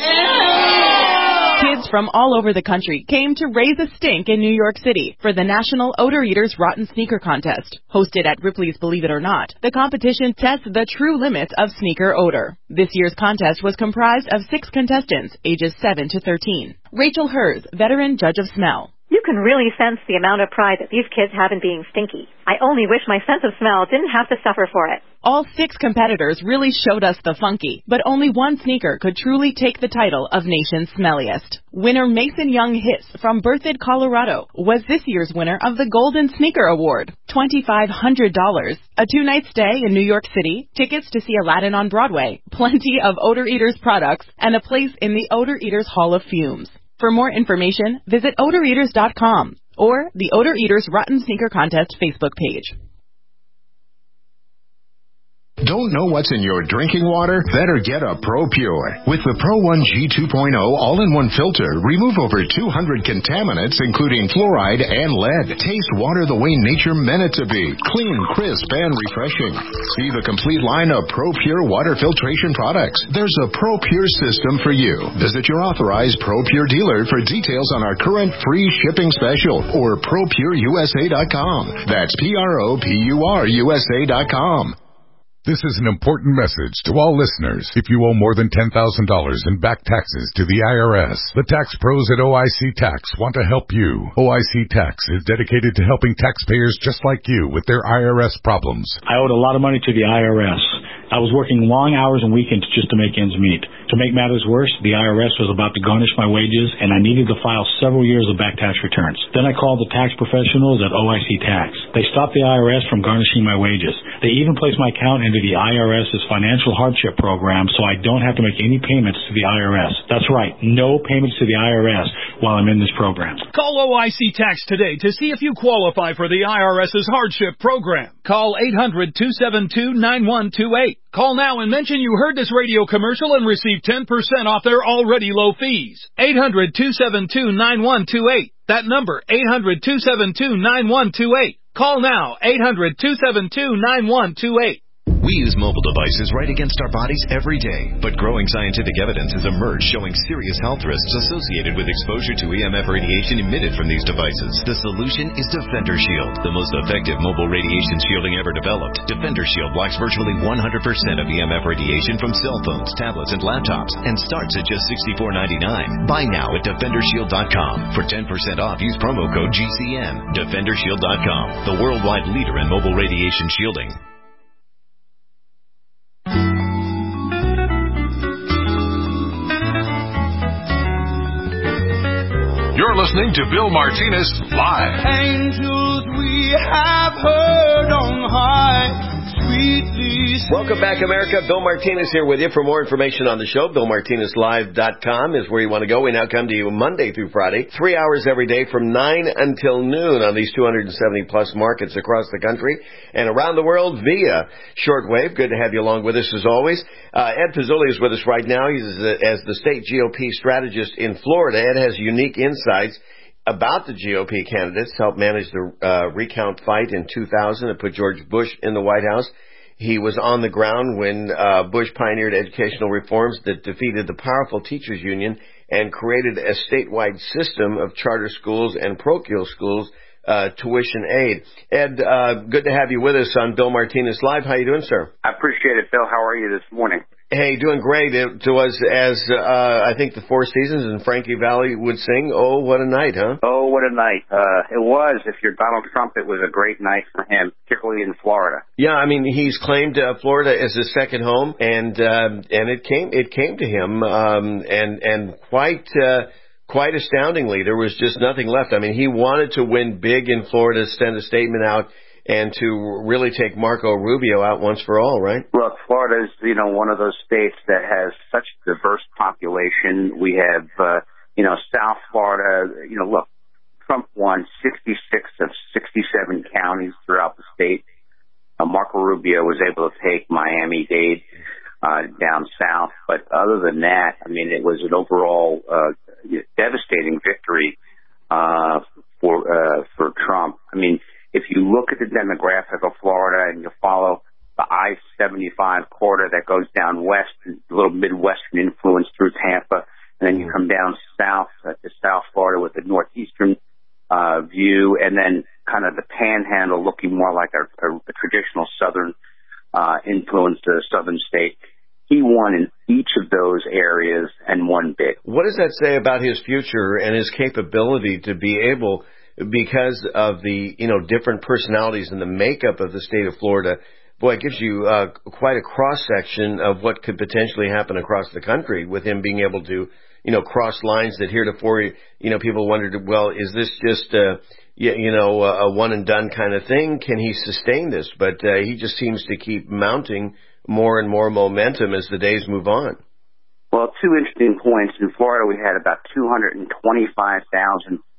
Kids from all over the country came to raise a stink in New York City for the National Odor Eaters Rotten Sneaker Contest. Hosted at Ripley's Believe It or Not, the competition tests the true limits of sneaker odor. This year's contest was comprised of six contestants, ages seven to thirteen. Rachel Hers, veteran judge of smell. You can really sense the amount of pride that these kids have in being stinky. I only wish my sense of smell didn't have to suffer for it. All six competitors really showed us the funky, but only one sneaker could truly take the title of Nation's Smelliest. Winner Mason Young Hiss from Berthoud, Colorado, was this year's winner of the Golden Sneaker Award, two thousand five hundred dollars, a two-night stay in New York City, tickets to see Aladdin on Broadway, plenty of Odor Eaters products, and a place in the Odor Eaters Hall of Fumes. For more information, visit odor eaters dot com. or the Odor Eaters Rotten Sneaker Contest Facebook page. Don't know what's in your drinking water? Better get a ProPure. With the Pro one G two point oh all-in-one filter, remove over two hundred contaminants, including fluoride and lead. Taste water the way nature meant it to be. Clean, crisp, and refreshing. See the complete line of ProPure water filtration products. There's a ProPure system for you. Visit your authorized ProPure dealer for details on our current free shipping special or Pro Pure U S A dot com. That's P R O P U R U S A dot com. This is an important message to all listeners. If you owe more than ten thousand dollars in back taxes to the I R S, the tax pros at O I C Tax want to help you. O I C Tax is dedicated to helping taxpayers just like you with their I R S problems. I owed a lot of money to the I R S. I was working long hours and weekends just to make ends meet. To make matters worse, the I R S was about to garnish my wages, and I needed to file several years of back tax returns. Then I called the tax professionals at O I C Tax. They stopped the I R S from garnishing my wages. They even placed my account into the I R S's financial hardship program, so I don't have to make any payments to the I R S. That's right, no payments to the I R S while I'm in this program. Call O I C Tax today to see if you qualify for the I R S's hardship program. Call eight hundred, two seven two, nine one two eight. Call now and mention you heard this radio commercial and receive ten percent off their already low fees. eight hundred, two seven two, nine one two eight. That number, eight hundred, two seven two, nine one two eight. Call now, eight hundred, two seven two, nine one two eight. We use mobile devices right against our bodies every day, but growing scientific evidence has emerged showing serious health risks associated with exposure to E M F radiation emitted from these devices. The solution is Defender Shield, the most effective mobile radiation shielding ever developed. Defender Shield blocks virtually one hundred percent of E M F radiation from cell phones, tablets, and laptops, and starts at just sixty-four ninety-nine. Buy now at defender shield dot com. For ten percent off, use promo code G C N. defender shield dot com, the worldwide leader in mobile radiation shielding. You're listening to Bill Martinez Live. Angels we have heard on high. Welcome back, America. Bill Martinez here with you. For more information on the show, bill martinez live dot com is where you want to go. We now come to you Monday through Friday, three hours every day from nine until noon on these two hundred seventy plus markets across the country and around the world via shortwave. Good to have you along with us as always. Uh, Ed Pizzulli is with us right now. He's uh, as the state G O P strategist in Florida. Ed has unique insights about the G O P candidates, helped manage the uh, recount fight in two thousand that put George Bush in the White House. He was on the ground when uh, Bush pioneered educational reforms that defeated the powerful teachers union and created a statewide system of charter schools and parochial schools, uh, tuition aid. Ed, uh, good to have you with us on Bill Martinez Live. How you doing, sir? I appreciate it, Bill. How are you this morning? Hey, doing great. It was as, uh, I think the Four Seasons and Frankie Valli would sing, oh, what a night, huh? Oh, what a night. Uh, it was. If you're Donald Trump, it was a great night for him, particularly in Florida. Yeah, I mean, he's claimed uh, Florida as his second home, and uh, and it came it came to him, um, and and quite uh, quite astoundingly, there was just nothing left. I mean, he wanted to win big in Florida, send a statement out, and to really take Marco Rubio out once for all, right? Look, Florida is, you know, one of those states that has such a diverse population. We have, uh, you know, South Florida, you know, look, Trump won sixty-six of sixty-seven counties throughout the state. Uh, Marco Rubio was able to take Miami-Dade uh, down south. But other than that, I mean, it was an overall uh, devastating victory uh, for uh, for Trump. I mean, if you look at the demographic of Florida and you follow the I seventy-five corridor that goes down west, a little Midwestern influence through Tampa, and then you come down south uh, to South Florida with the northeastern uh, view, and then kind of the panhandle looking more like a, a, a traditional southern uh, influence to the southern state. He won in each of those areas and won big. What does that say about his future and his capability to be able, because of the, you know, different personalities and the makeup of the state of Florida? Boy, it gives you uh, quite a cross-section of what could potentially happen across the country with him being able to, you know, cross lines that heretofore, you know, people wondered, well, is this just, uh, you know, a one-and-done kind of thing? Can he sustain this? But uh, he just seems to keep mounting more and more momentum as the days move on. Well, two interesting points. In Florida, we had about two hundred twenty-five thousand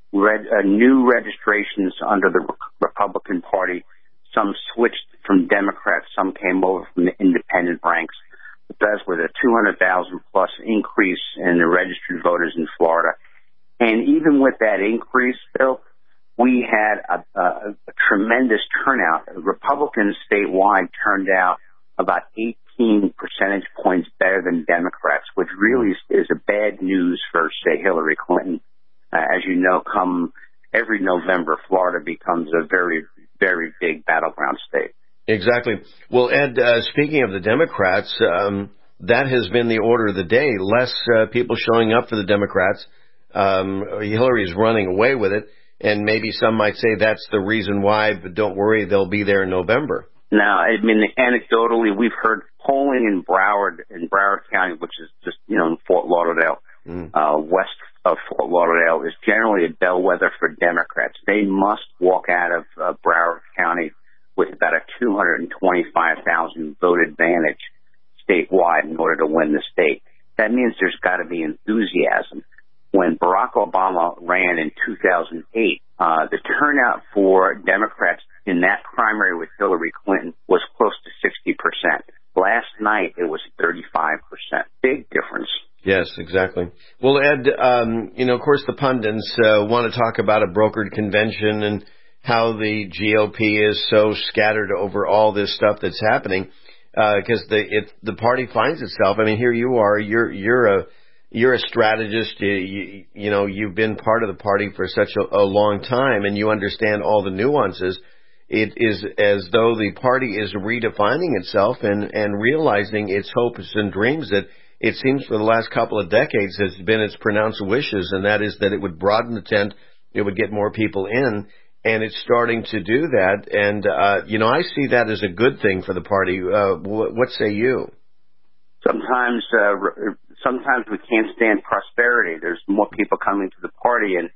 Red, uh, new registrations under the Republican Party. Some switched from Democrats. Some came over from the independent ranks. But that's with a two hundred thousand plus increase in the registered voters in Florida. And even with that increase, Bill, we had a, a, a tremendous turnout. Republicans statewide turned out about eighteen percentage points better than Democrats, which really is, is a bad news for, say, Hillary Clinton. Uh, as you know, come every November, Florida becomes a very, very big battleground state. Exactly. Well, Ed, uh, speaking of the Democrats, um, that has been the order of the day. Less uh, people showing up for the Democrats. Um, Hillary's running away with it, and maybe some might say that's the reason why, but don't worry, they'll be there in November. Now, I mean, anecdotally, we've heard polling in Broward, in Broward County, which is just, you know, in Fort Lauderdale, mm. uh, west of Fort Lauderdale, is generally a bellwether for Democrats. They must walk out of uh, Broward County with about a two hundred twenty-five thousand vote advantage statewide in order to win the state. That means there's got to be enthusiasm. When Barack Obama ran in two thousand eight, uh, the turnout for Democrats in that primary with Hillary Clinton was close to sixty percent. Last night, it was thirty-five percent. Big difference. Yes, exactly. Well, Ed, um, you know, of course, the pundits uh, want to talk about a brokered convention and how the G O P is so scattered over all this stuff that's happening, because uh, the it, the party finds itself. I mean, here you are. You're you're a you're a strategist. You, you, you know, you've been part of the party for such a, a long time, and you understand all the nuances. It is as though the party is redefining itself and and realizing its hopes and dreams that it seems for the last couple of decades has been its pronounced wishes, and that is that it would broaden the tent, it would get more people in. And it's starting to do that. And, uh, you know, I see that as a good thing for the party. Uh, what, what say you? Sometimes, uh, sometimes we can't stand prosperity. There's more people coming to the party, and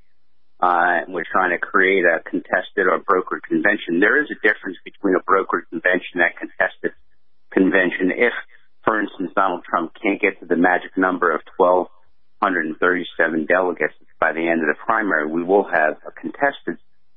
uh, we're trying to create a contested or brokered convention. There is a difference between a brokered convention and a contested convention. If, for instance, Donald Trump can't get to the magic number of twelve thirty-seven delegates by the end of the primary, we will have a contested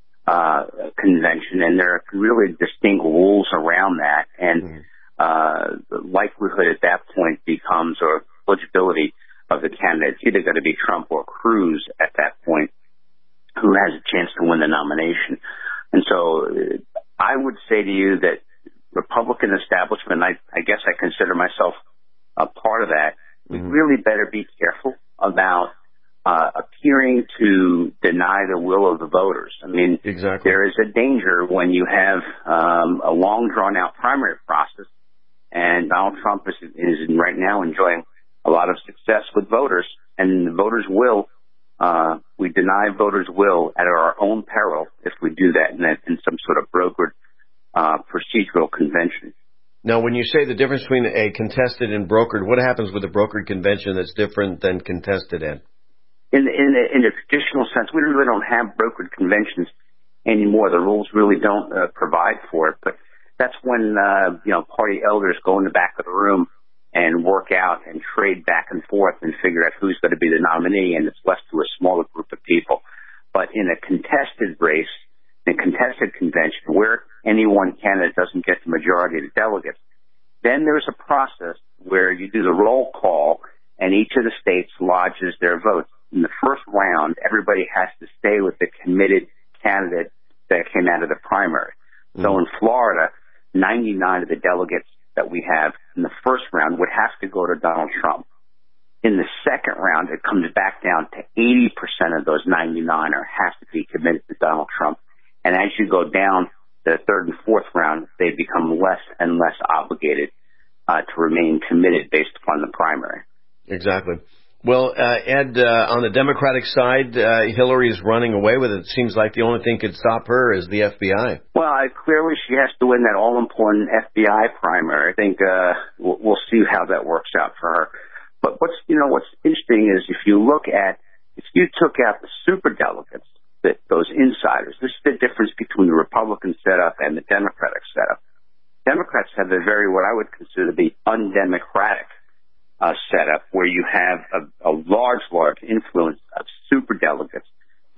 Uh, convention, and there are really distinct rules around that, and mm. uh, the likelihood at that point becomes, or eligibility of the candidates, either going to be Trump or Cruz at that point, who has a chance to win the nomination. And so uh, I would say to you that Republican establishment, I, I guess I consider myself a part of that, mm. we really better be careful about Uh, appearing to deny the will of the voters. I mean, exactly. There is a danger when you have um, a long, drawn-out primary process, and Donald Trump is, is right now enjoying a lot of success with voters, and the voters will, uh, we deny voters will at our own peril if we do that in, a, in some sort of brokered uh, procedural convention. Now, when you say the difference between a contested and brokered, what happens with a brokered convention that's different than contested, Ed? In the, in, the, in the traditional sense, we really don't have brokered conventions anymore. The rules really don't uh, provide for it. But that's when, uh, you know, party elders go in the back of the room and work out and trade back and forth and figure out who's going to be the nominee, and it's left to a smaller group of people. But in a contested race, in a contested convention, where any one candidate doesn't get the majority of the delegates, then there's a process where you do the roll call, and each of the states lodges their votes. In the first round, everybody has to stay with the committed candidate that came out of the primary. Mm. So in Florida, ninety-nine of the delegates that we have in the first round would have to go to Donald Trump. In the second round, it comes back down to eighty percent of those ninety-nine are have to be committed to Donald Trump. And as you go down the third and fourth round, they become less and less obligated uh, to remain committed based upon the primary. Exactly. Well, uh, Ed, uh, on the Democratic side, uh, Hillary is running away with it. It seems like the only thing could stop her is the F B I. Well, I, clearly she has to win that all-important F B I primary. I think uh, we'll, we'll see how that works out for her. But what's you know what's interesting is if you look at if you took out the superdelegates, that those insiders, this is the difference between the Republican setup and the Democratic setup. Democrats have a very what I would consider to be undemocratic Uh, setup where you have a, a large, large influence of superdelegates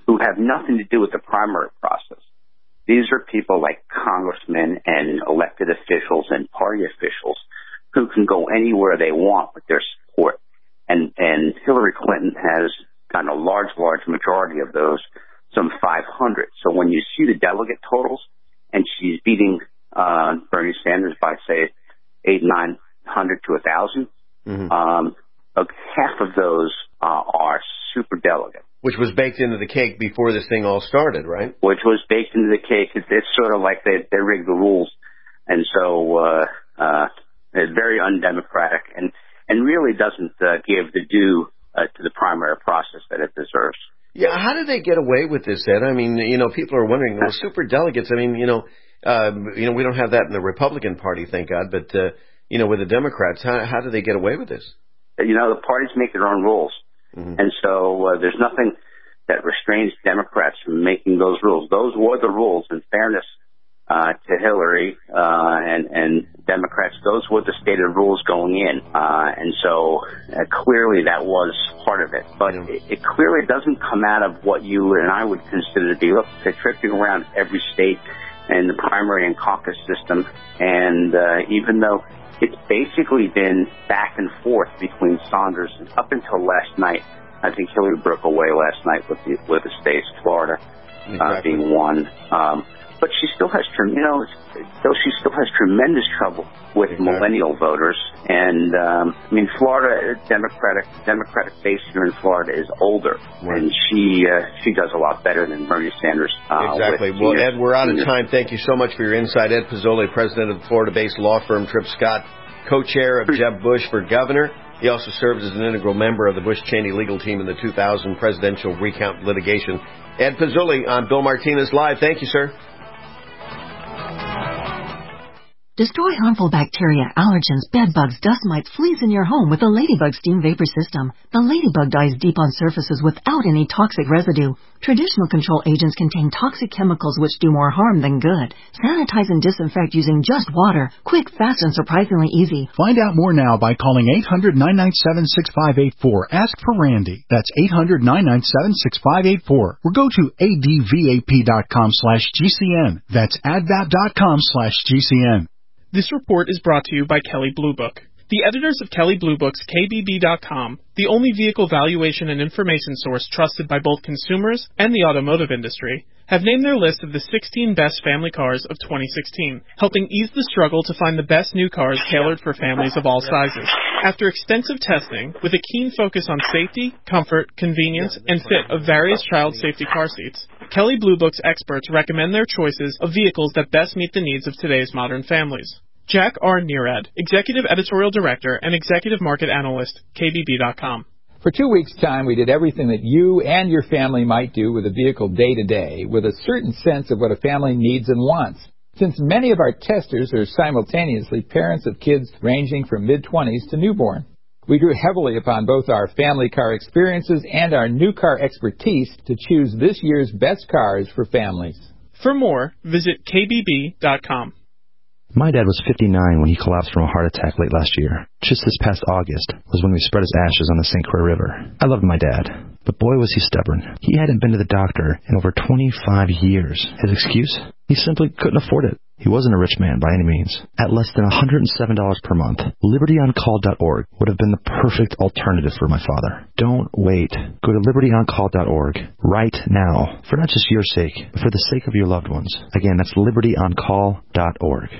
who have nothing to do with the primary process. These are people like congressmen and elected officials and party officials who can go anywhere they want with their support. And, and Hillary Clinton has gotten a large, large majority of those, some five hundred. So when you see the delegate totals, and she's beating uh, Bernie Sanders by, say, eight, nine hundred to a thousand, mm-hmm. um, half of those uh, are super delegate. Which was baked into the cake before this thing all started, right? Which was baked into the cake. It's, it's sort of like they, they rigged the rules. And so uh, uh, it's very undemocratic and, and really doesn't uh, give the due uh, to the primary process that it deserves. Yeah, how did they get away with this, Ed? I mean, you know, people are wondering, well, super delegates, I mean, you know, um, you know, we don't have that in the Republican Party, thank God, but, uh, you know, with the Democrats, how, how do they get away with this? You know, the parties make their own rules. Mm-hmm. And so uh, there's nothing that restrains Democrats from making those rules. Those were the rules, in fairness uh, to Hillary uh, and, and Democrats. Those were the stated rules going in. Uh, and so uh, clearly that was part of it. But yeah. it, it clearly doesn't come out of what you and I would consider to be, look, they're tripping around every state and the primary and caucus system. And uh, even though it's basically been back and forth between Saunders and up until last night. I think Hillary broke away last night with the with the states, Florida exactly. uh, being one. Um, but she still has, you know, still she still has tremendous trouble with exactly. millennial voters. And um, I mean, Florida Democratic Democratic base here in Florida is older, right. and she uh, she does a lot better than Bernie Sanders. Uh, exactly. Well, senior, Ed, we're out of time. Thank you so much for your insight. Ed Pozzoli, president of the Florida-based law firm Tripp Scott, co-chair of Jeb Bush for governor. He also served as an integral member of the Bush-Cheney legal team in the two thousand presidential recount litigation. Ed Pozzoli on Bill Martinez Live. Thank you, sir. Destroy harmful bacteria, allergens, bedbugs, dust mites, fleas in your home with the Ladybug Steam Vapor System. The Ladybug dies deep on surfaces without any toxic residue. Traditional control agents contain toxic chemicals which do more harm than good. Sanitize and disinfect using just water. Quick, fast, and surprisingly easy. Find out more now by calling eight hundred, nine nine seven, six five eight four. Ask for Randy. That's eight hundred, nine nine seven, six five eight four. Or go to advap.com slash GCN. That's advap.com slash GCN. This report is brought to you by Kelley Blue Book. The editors of Kelley Blue Book's K B B dot com, the only vehicle valuation and information source trusted by both consumers and the automotive industry, have named their list of the sixteen best family cars of twenty sixteen, helping ease the struggle to find the best new cars tailored for families of all sizes. After extensive testing, with a keen focus on safety, comfort, convenience, and fit of various child safety car seats, Kelley Blue Book's experts recommend their choices of vehicles that best meet the needs of today's modern families. Jack R. Neerad, Executive Editorial Director and Executive Market Analyst, K B B dot com. For two weeks' time, we did everything that you and your family might do with a vehicle day to day, with a certain sense of what a family needs and wants. Since many of our testers are simultaneously parents of kids ranging from mid-twenties to newborn, we drew heavily upon both our family car experiences and our new car expertise to choose this year's best cars for families. For more, visit K B B dot com. My dad was fifty-nine when he collapsed from a heart attack late last year. Just this past August was when we spread his ashes on the Saint Croix River. I loved my dad, but boy was he stubborn. He hadn't been to the doctor in over twenty-five years. His excuse? He simply couldn't afford it. He wasn't a rich man by any means. At less than one hundred seven dollars per month, liberty on call dot org would have been the perfect alternative for my father. Don't wait. Go to liberty on call dot org right now, for not just your sake, but for the sake of your loved ones. Again, that's liberty on call dot org.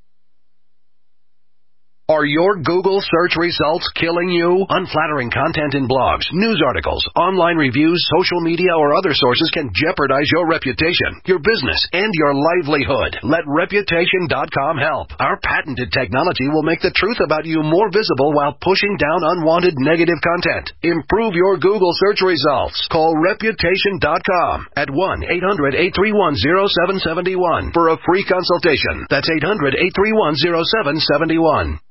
Are your Google search results killing you? Unflattering content in blogs, news articles, online reviews, social media, or other sources can jeopardize your reputation, your business, and your livelihood. Let reputation dot com help. Our patented technology will make the truth about you more visible while pushing down unwanted negative content. Improve your Google search results. Call reputation dot com at one eight hundred, eight three one, zero seven seven one for a free consultation. That's eight hundred, eight three one, zero seven seven one.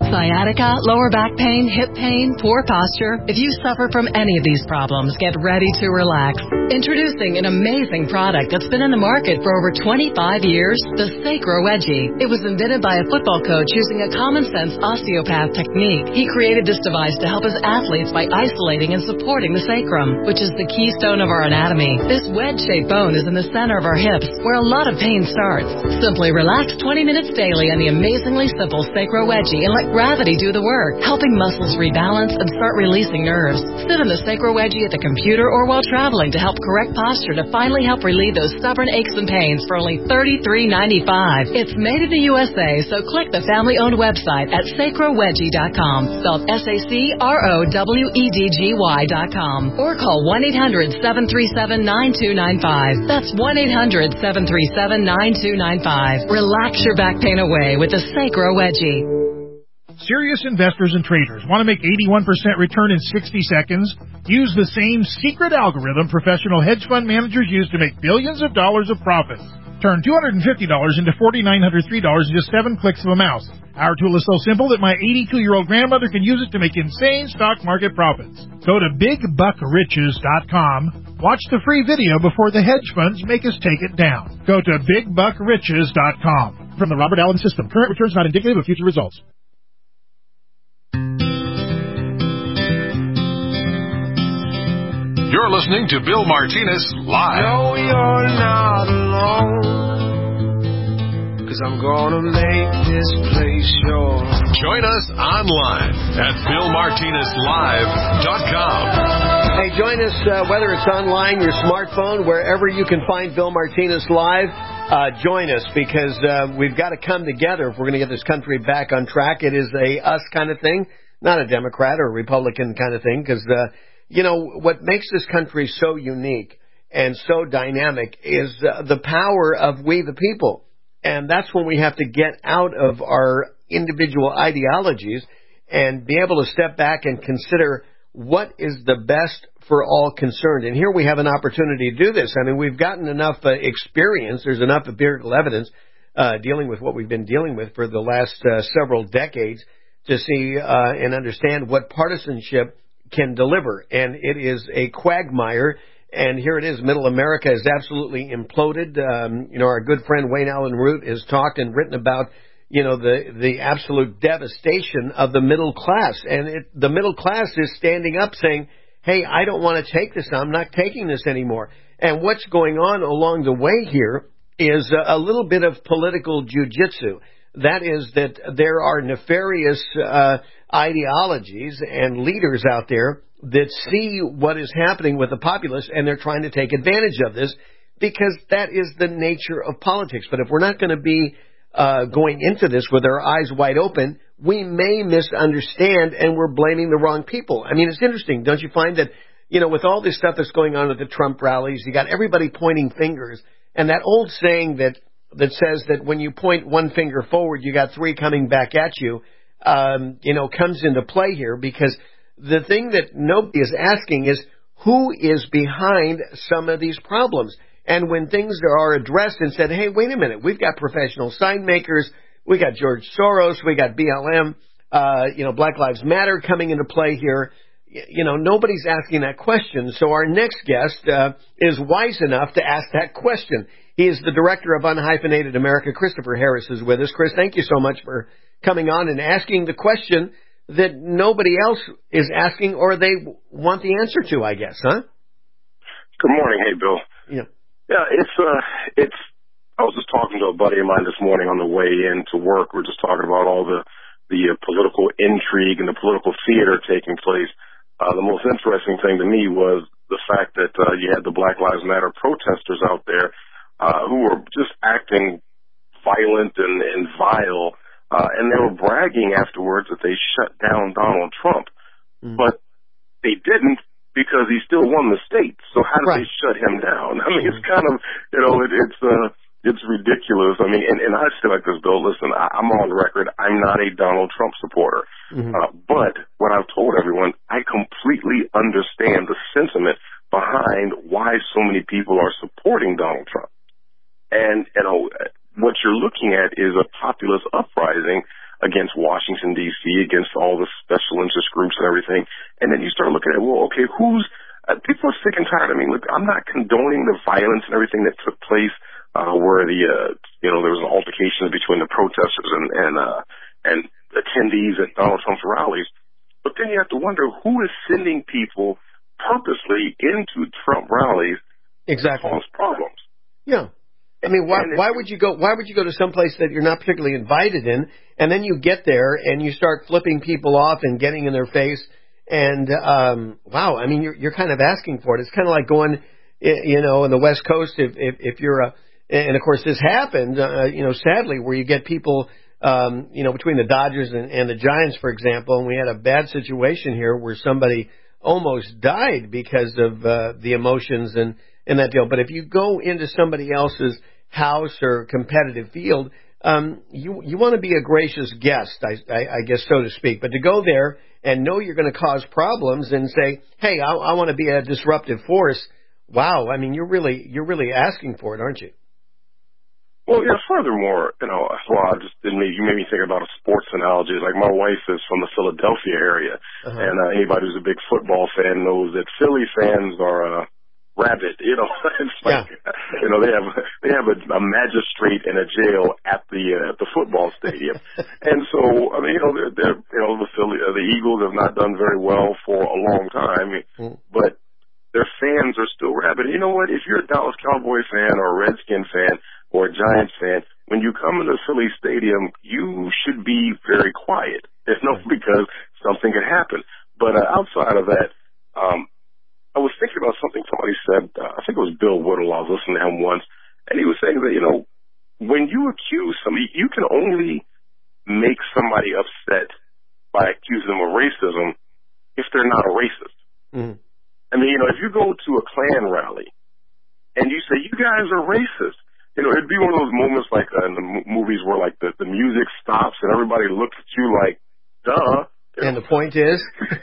Sciatica, lower back pain, hip pain, poor posture. If you suffer from any of these problems, get ready to relax. Introducing an amazing product that's been in the market for over twenty-five years, the Sacro Wedgie. It was invented by a football coach using a common-sense osteopath technique. He created this device to help his athletes by isolating and supporting the sacrum, which is the keystone of our anatomy. This wedge-shaped bone is in the center of our hips, where a lot of pain starts. Simply relax twenty minutes daily on the amazingly simple Sacro Wedgie and let gravity do the work, helping muscles rebalance and start releasing nerves. Sit in the Sacro Wedgie at the computer or while traveling to help correct posture to finally help relieve those stubborn aches and pains for only thirty-three ninety-five. It's made in the U S A, so click the family-owned website at sacro wedgie dot com, spelled S A C R O W E D G Y dot com, or call one eight hundred seven three seven nine two nine five. That's one eight hundred seven three seven nine two nine five. Relax your back pain away with the Sacro Wedgie. Serious investors and traders want to make eighty-one percent return in sixty seconds? Use the same secret algorithm professional hedge fund managers use to make billions of dollars of profits. Turn two hundred fifty dollars into four thousand nine hundred three dollars in just seven clicks of a mouse. Our tool is so simple that my eighty-two-year-old grandmother can use it to make insane stock market profits. Go to big buck riches dot com. Watch the free video before the hedge funds make us take it down. Go to big buck riches dot com. From the Robert Allen System. Current returns not indicative of future results. You're listening to Bill Martinez Live. No, you're not alone, 'cause I'm gonna make this place yours. Join us online at bill martinez live dot com. Hey, join us, uh, whether it's online, your smartphone, wherever you can find Bill Martinez Live. Uh, join us, because uh, we've got to come together if we're going to get this country back on track. It is a us kind of thing, not a Democrat or a Republican kind of thing, because uh, you know, what makes this country so unique and so dynamic is uh, the power of we the people. And that's when we have to get out of our individual ideologies and be able to step back and consider what is the best for all concerned. And here we have an opportunity to do this. I mean, we've gotten enough uh, experience. There's enough empirical evidence uh, dealing with what we've been dealing with for the last uh, several decades to see uh, and understand what partisanship can deliver. And it is a quagmire. And here it is. Middle America is absolutely imploded. Um, you know, our good friend Wayne Allen Root has talked and written about, you know, the, the absolute devastation of the middle class. And it, the middle class is standing up saying, hey, I don't want to take this. I'm not taking this anymore. And what's going on along the way here is a, a little bit of political jujitsu. That is that there are nefarious uh, ideologies and leaders out there that see what is happening with the populace, and they're trying to take advantage of this, because that is the nature of politics. But if we're not going to be uh, going into this with our eyes wide open, we may misunderstand, and we're blaming the wrong people. I mean, it's interesting, don't you find that, you know, with all this stuff that's going on at the Trump rallies, you got everybody pointing fingers, and that old saying that that says that when you point one finger forward, you got three coming back at you, um, you know, comes into play here, because the thing that nobody is asking is who is behind some of these problems. And when things are addressed and said, hey, wait a minute, we've got professional sign makers, we got George Soros, we got B L M, uh, you know, Black Lives Matter coming into play here. You know, nobody's asking that question. So our next guest uh, is wise enough to ask that question. He is the director of Unhyphenated America. Christopher Harris is with us. Chris, thank you so much for coming on and asking the question that nobody else is asking, or they want the answer to, I guess, huh? Good morning. Hey, Bill. Yeah. Yeah, it's, uh, it's, I was just talking to a buddy of mine this morning on the way in to work. We're just talking about all the, the uh, political intrigue and the political theater taking place. Uh, the most interesting thing to me was the fact that, uh, you had the Black Lives Matter protesters out there, uh, who were just acting violent and, and vile. Uh, and they were bragging afterwards that they shut down Donald Trump. Mm. But they didn't, because he still won the state. So how did right. they shut him down? I mean, it's kind of, you know, it, it's, uh, it's ridiculous. I mean, and, and I say like this, Bill, listen, I, I'm on record. I'm not a Donald Trump supporter. Mm-hmm. Uh, but what I've told everyone, I completely understand the sentiment behind why so many people are supporting Donald Trump. And, you know, what you're looking at is a populist uprising against Washington, D C, against all the special interest groups and everything. And then you start looking at, well, okay, who's, uh, people are sick and tired. I mean, look, I'm not condoning the violence and everything that took place, uh, where the, uh, you know, there was an altercation between the protesters and, and, uh, and attendees at Donald Trump's rallies. But then you have to wonder who is sending people purposely into Trump rallies exactly. to cause problems. Yeah. I mean, why, why would you go, why would you go to some place that you're not particularly invited in, and then you get there and you start flipping people off and getting in their face, and, um, wow, I mean, you're, you're kind of asking for it. It's kind of like going, you know, in the West Coast, if, if, if you're a, and of course this happened, uh, you know, sadly, where you get people, um, you know, between the Dodgers and, and the Giants, for example, and we had a bad situation here where somebody almost died because of, uh, the emotions and, and that deal. But if you go into somebody else's house or competitive field, um, you you want to be a gracious guest, I, I, I guess, so to speak. But to go there and know you're going to cause problems and say, "Hey, I, I want to be a disruptive force," wow, I mean, you're really you're really asking for it, aren't you? Well, yeah. Furthermore, you know, well, I just didn't make, you made me think about a sports analogy. Like my wife is from the Philadelphia area, uh-huh. and uh, anybody who's a big football fan knows that Philly fans are. Uh, Rabid, you know, it's like, yeah. you know, they have, they have a, a magistrate and a jail at the, uh, at the football stadium. And so, I mean, you know, they're, they're you know, the Philly, uh, the Eagles have not done very well for a long time, mm. but their fans are still rabid. You know what? If you're a Dallas Cowboy fan or a Redskin fan or a Giants fan, when you come into Philly Stadium, you should be very quiet. It's not because something could happen. But, uh, outside of that, um, I was thinking about something somebody said, uh, I think it was Bill Whittle, I was listening to him once, and he was saying that, you know, when you accuse somebody, you can only make somebody upset by accusing them of racism if they're not a racist. Mm-hmm. I mean, you know, if you go to a Klan rally and you say, you guys are racist, you know, it'd be one of those moments like uh, in the m- movies where, like, the, the music stops and everybody looks at you like, duh. And the point is?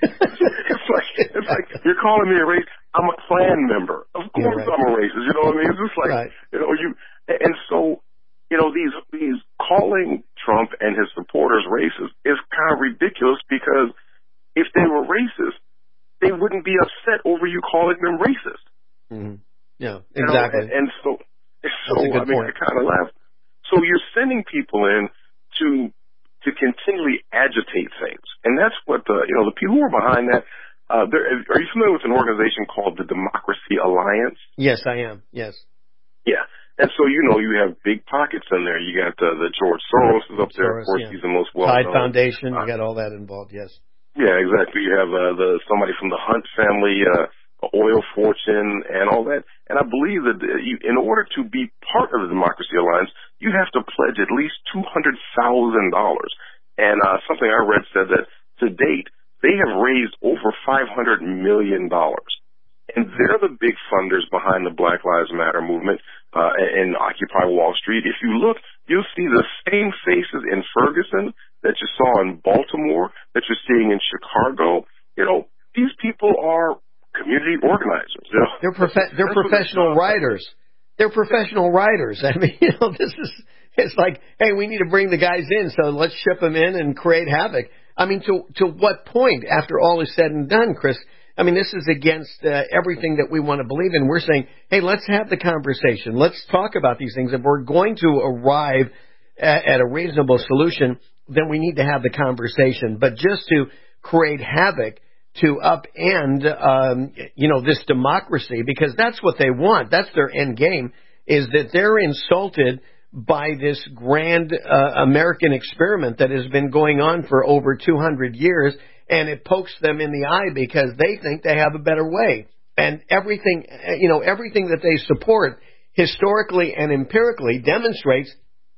it's like, it's like, you're calling me a racist. I'm a Klan member. Of course right. I'm a racist. You know what I mean? It's just like, right. you know, you, and so, you know, these, these calling Trump and his supporters racist is kind of ridiculous because if they were racist, they wouldn't be upset over you calling them racist. Mm-hmm. Yeah, exactly. You know? and, and so, so I mean, point. I kind of laugh. So you're sending people in to, to continually agitate things. And that's what the, you know, the people who are behind that, uh, are you familiar with an organization called the Democracy Alliance? Yes, I am. Yes. Yeah. And so, you know, you have big pockets in there. You got uh, the George Soros is up Soros, there. Of course, yeah. He's the most well-known. Tide Foundation, uh, you got all that involved, yes. Yeah, exactly. You have uh, the somebody from the Hunt family, uh, oil fortune, and all that. And I believe that you, in order to be part of the Democracy Alliance, you have to pledge at least two hundred thousand dollars. And uh, something I read said that to date, they have raised over five hundred million dollars. And they're the big funders behind the Black Lives Matter movement uh, and Occupy Wall Street. If you look, you'll see the same faces in Ferguson that you saw in Baltimore, that you're seeing in Chicago. You know, these people are community organizers. You know? They're prof- they're professional writers. They're professional writers. I mean, you know, this is, it's like, hey, we need to bring the guys in, so let's ship them in and create havoc. I mean, to to what point, after all is said and done, Chris? I mean, this is against uh, everything that we want to believe in. We're saying, hey, let's have the conversation. Let's talk about these things. If we're going to arrive at, at a reasonable solution, then we need to have the conversation. But just to create havoc, to upend, um, you know, this democracy, because that's what they want. That's their end game, is that they're insulted by this grand uh, American experiment that has been going on for over two hundred years, and it pokes them in the eye because they think they have a better way. And everything, you know, everything that they support historically and empirically demonstrates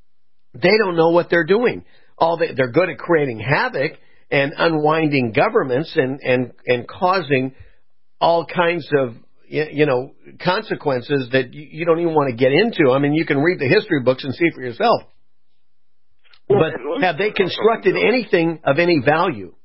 they don't know what they're doing. All they, they're good at creating havoc and unwinding governments and, and, and causing all kinds of, you know, consequences that you don't even want to get into. I mean, you can read the history books and see for yourself. But have they constructed anything of any value?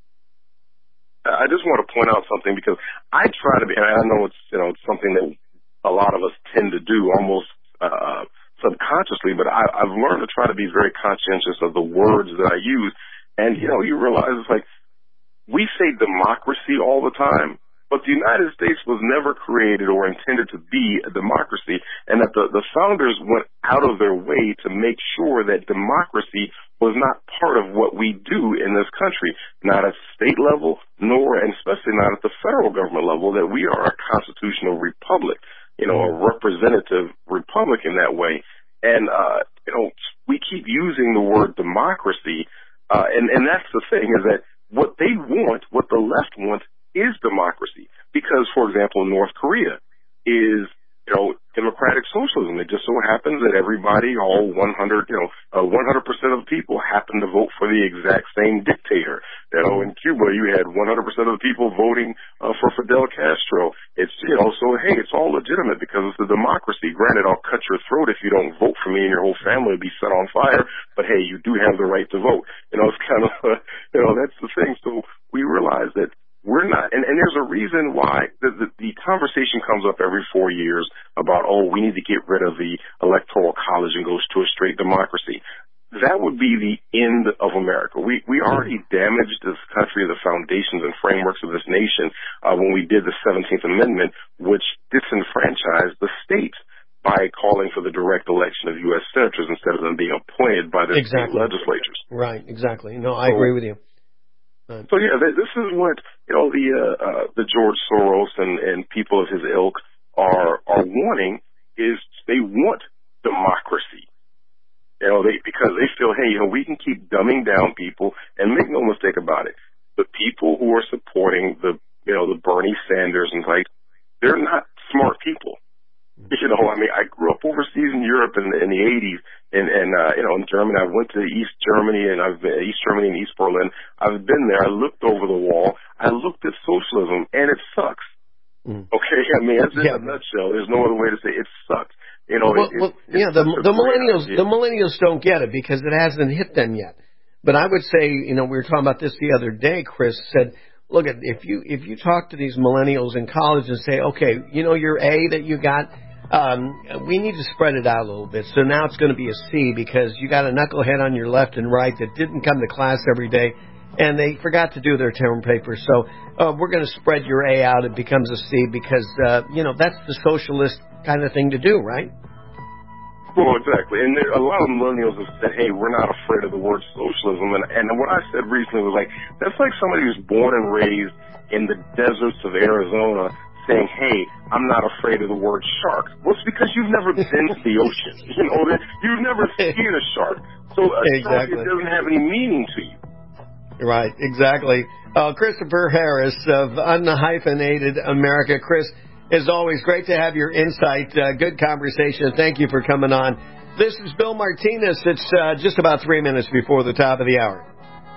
I just want to point out something, because I try to be, and I know it's, you know, it's something that a lot of us tend to do, almost uh, subconsciously, but I, I've learned to try to be very conscientious of the words that I use. And, you know, you realize it's like we say democracy all the time, but the United States was never created or intended to be a democracy, and that the, the founders went out of their way to make sure that democracy was not part of what we do in this country, not at state level, nor, and especially not at the federal government level, that we are a constitutional republic, you know, a representative republic in that way. And, uh, you know, we keep using the word democracy, uh, and, and that's the thing, is that what they want, what the left wants, is democracy. Because, for example, North Korea is, you know, democratic socialism. It just so happens that everybody, all one hundred, you know, uh, one hundred percent of people happen to vote for the exact same dictator. You know, in Cuba, you had one hundred percent of the people voting uh, for Fidel Castro. It's, you know, so, hey, it's all legitimate because it's a democracy. Granted, I'll cut your throat if you don't vote for me, and your whole family will be set on fire. But, hey, you do have the right to vote. You know, it's kind of, uh, you know, that's the thing. So we realize that we're not, and, and there's a reason why the, the, the conversation comes up every four years about, oh, we need to get rid of the electoral college and go to a straight democracy. That would be the end of America. We we already damaged this country, the foundations and frameworks of this nation, uh, when we did the seventeenth Amendment, which disenfranchised the states by calling for the direct election of U S senators instead of them being appointed by the exactly. state legislatures. Right, exactly. No, I so, agree with you. So yeah, this is what, you know, the uh, uh, the George Soros and, and people of his ilk are are wanting, is they want democracy. You know, they because they feel, hey, you know, we can keep dumbing down people, and make no mistake about it, the people who are supporting the, you know, the Bernie Sanders and like, they're not smart people. You know, I mean, I grew up overseas in Europe in, in the eighties, and, and uh, you know, in Germany. I went to East Germany, and I've been East Germany and East Berlin. I've been there. I looked over the wall. I looked at socialism, and it sucks. Mm. Okay, I mean, that's yeah. in a nutshell. There's no other way to say it, it sucks. You know, well, it, well, it, yeah, the, the millennials, the millennials don't get it because it hasn't hit them yet. But I would say, you know, we were talking about this the other day. Chris said, look, at if you if you talk to these millennials in college and say, okay, you know, your A that you got. Um, we need to spread it out a little bit. So now it's going to be a C because you got a knucklehead on your left and right that didn't come to class every day, and they forgot to do their term paper. So uh, we're going to spread your A out. It becomes a C because, uh, you know, that's the socialist kind of thing to do, right? Well, exactly. And there, a lot of millennials have said, hey, we're not afraid of the word socialism. And, and what I said recently was like, that's like somebody who's born and raised in the deserts of Arizona saying, hey, I'm not afraid of the word shark. Well, it's because you've never been to the ocean. You know, that you've never seen a shark. So a exactly. shark, it doesn't have any meaning to you. Right, exactly. Uh, Christopher Harris of Unhyphenated America. Chris, as always, great to have your insight. Uh, good conversation. Thank you for coming on. This is Bill Martinez. It's uh, just about three minutes before the top of the hour.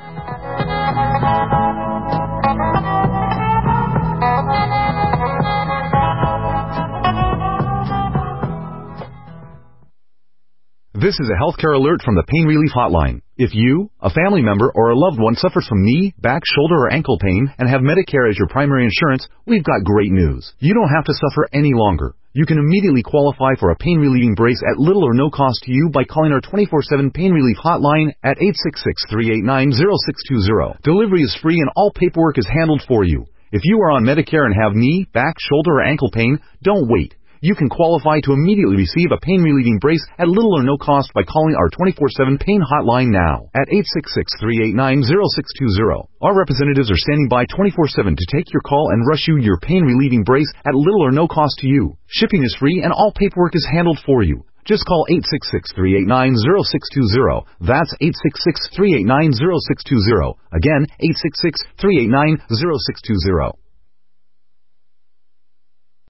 This is a healthcare alert from the Pain Relief Hotline. If you, a family member, or a loved one suffers from knee, back, shoulder, or ankle pain and have Medicare as your primary insurance, we've got great news. You don't have to suffer any longer. You can immediately qualify for a pain-relieving brace at little or no cost to you by calling our twenty-four seven Pain Relief Hotline at eight six six, three eight nine, zero six two zero. Delivery is free and all paperwork is handled for you. If you are on Medicare and have knee, back, shoulder, or ankle pain, don't wait. You can qualify to immediately receive a pain-relieving brace at little or no cost by calling our twenty-four seven Pain Hotline now at eight six six, three eight nine, zero six two zero. Our representatives are standing by twenty-four seven to take your call and rush you your pain-relieving brace at little or no cost to you. Shipping is free and all paperwork is handled for you. Just call eight six six, three eight nine, zero six two zero. That's eight six six, three eight nine, zero six two zero. Again, eight six six, three eight nine, zero six two zero.